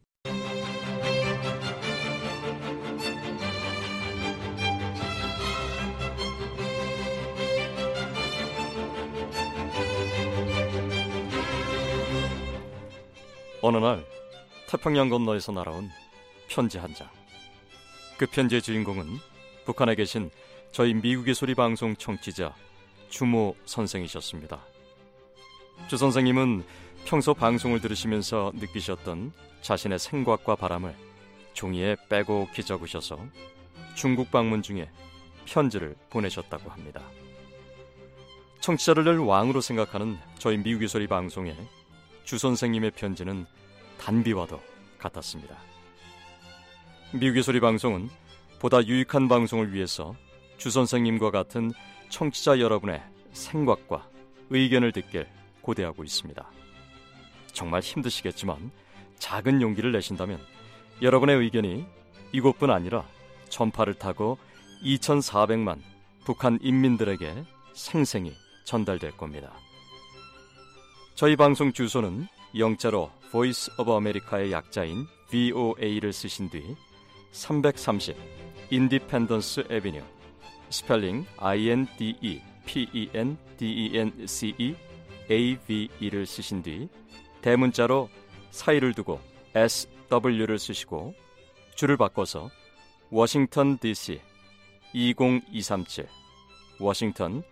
어느 날 태평양 건너에서 날아온 편지 한 장. 그 편지의 주인공은 북한에 계신 저희 미국의 소리 방송 청취자 주모 선생이셨습니다. 주 선생님은 평소 방송을 들으시면서 느끼셨던 자신의 생각과 바람을 종이에 빼곡히 적으셔서 중국 방문 중에 편지를 보내셨다고 합니다. 청취자를 늘 왕으로 생각하는 저희 미국의 소리 방송에 주 선생님의 편지는 단비와도 같았습니다. 미국의 소리 방송은 보다 유익한 방송을 위해서 주 선생님과 같은 청취자 여러분의 생각과 의견을 듣길 고대하고 있습니다. 정말 힘드시겠지만 작은 용기를 내신다면 여러분의 의견이 이곳뿐 아니라 전파를 타고 이천사백만 북한 인민들에게 생생히 전달될 겁니다. 저희 방송 주소는 영자로 Voice of America의 약자인 브이오에이를 쓰신 뒤 삼백삼십 Independence Avenue, 스펠링 아이엔디이펜덴ce 에이비이를 쓰신 뒤 대문자로 사이를 두고 에스더블유를 쓰시고 줄을 바꿔서 워싱턴 디씨 이공이삼칠, 워싱턴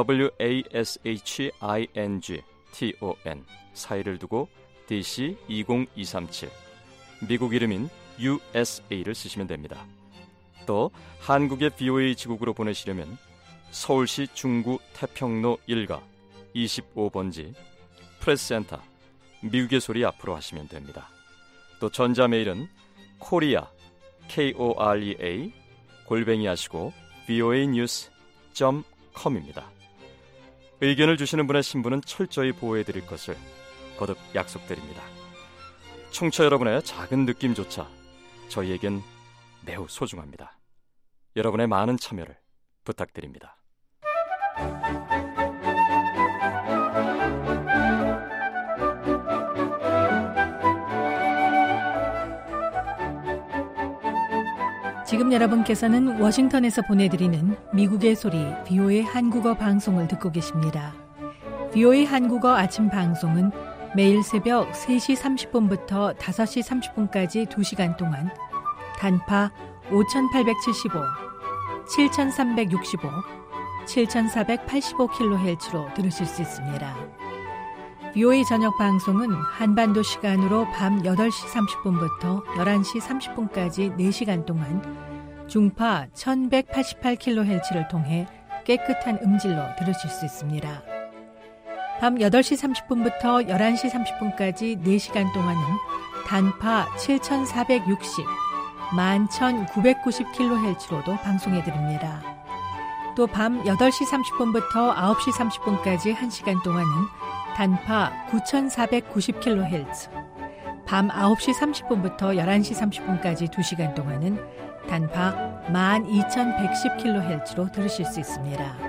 워싱ton 사이를 두고 디씨 이공이삼칠, 미국 이름인 유에스에이를 쓰시면 됩니다. 또 한국의 브이오에이 지국으로 보내시려면 서울시 중구 태평로 일가 이십오 번지 프레스센터 미국의 소리 앞으로 하시면 됩니다. 또 전자메일은 코리아 케이오알이에이 골뱅이 하시고 브이오에이뉴스 닷 컴입니다. 의견을 주시는 분의 신분은 철저히 보호해드릴 것을 거듭 약속드립니다. 청취자 여러분의 작은 느낌조차 저희에겐 매우 소중합니다. 여러분의 많은 참여를 부탁드립니다. 지금 여러분께서는 워싱턴에서 보내드리는 미국의 소리 브이오에이 한국어 방송을 듣고 계십니다. 브이오에이 한국어 아침 방송은 매일 새벽 세 시 삼십 분부터 다섯 시 삼십 분까지 두 시간 동안 단파 오천팔백칠십오, 칠천삼백육십오, 칠천사백팔십오 킬로헤르츠로 들으실 수 있습니다. 브이오에이 저녁 방송은 한반도 시간으로 밤 여덟 시 삼십 분부터 열한 시 삼십 분까지 네 시간 동안 중파 천백팔십팔 킬로헤르츠를 통해 깨끗한 음질로 들으실 수 있습니다. 밤 여덟 시 삼십 분부터 열한 시 삼십 분까지 네 시간 동안은 단파 칠천사백육십, 만 천구백구십 킬로헤르츠로도 방송해드립니다. 또 밤 여덟 시 삼십 분부터 아홉 시 삼십 분까지 한 시간 동안은 단파 구천사백구십 킬로헤르츠, 밤 아홉 시 삼십 분부터 열한 시 삼십 분까지 두 시간 동안은 단파 만 이천백십 킬로헤르츠로 들으실 수 있습니다.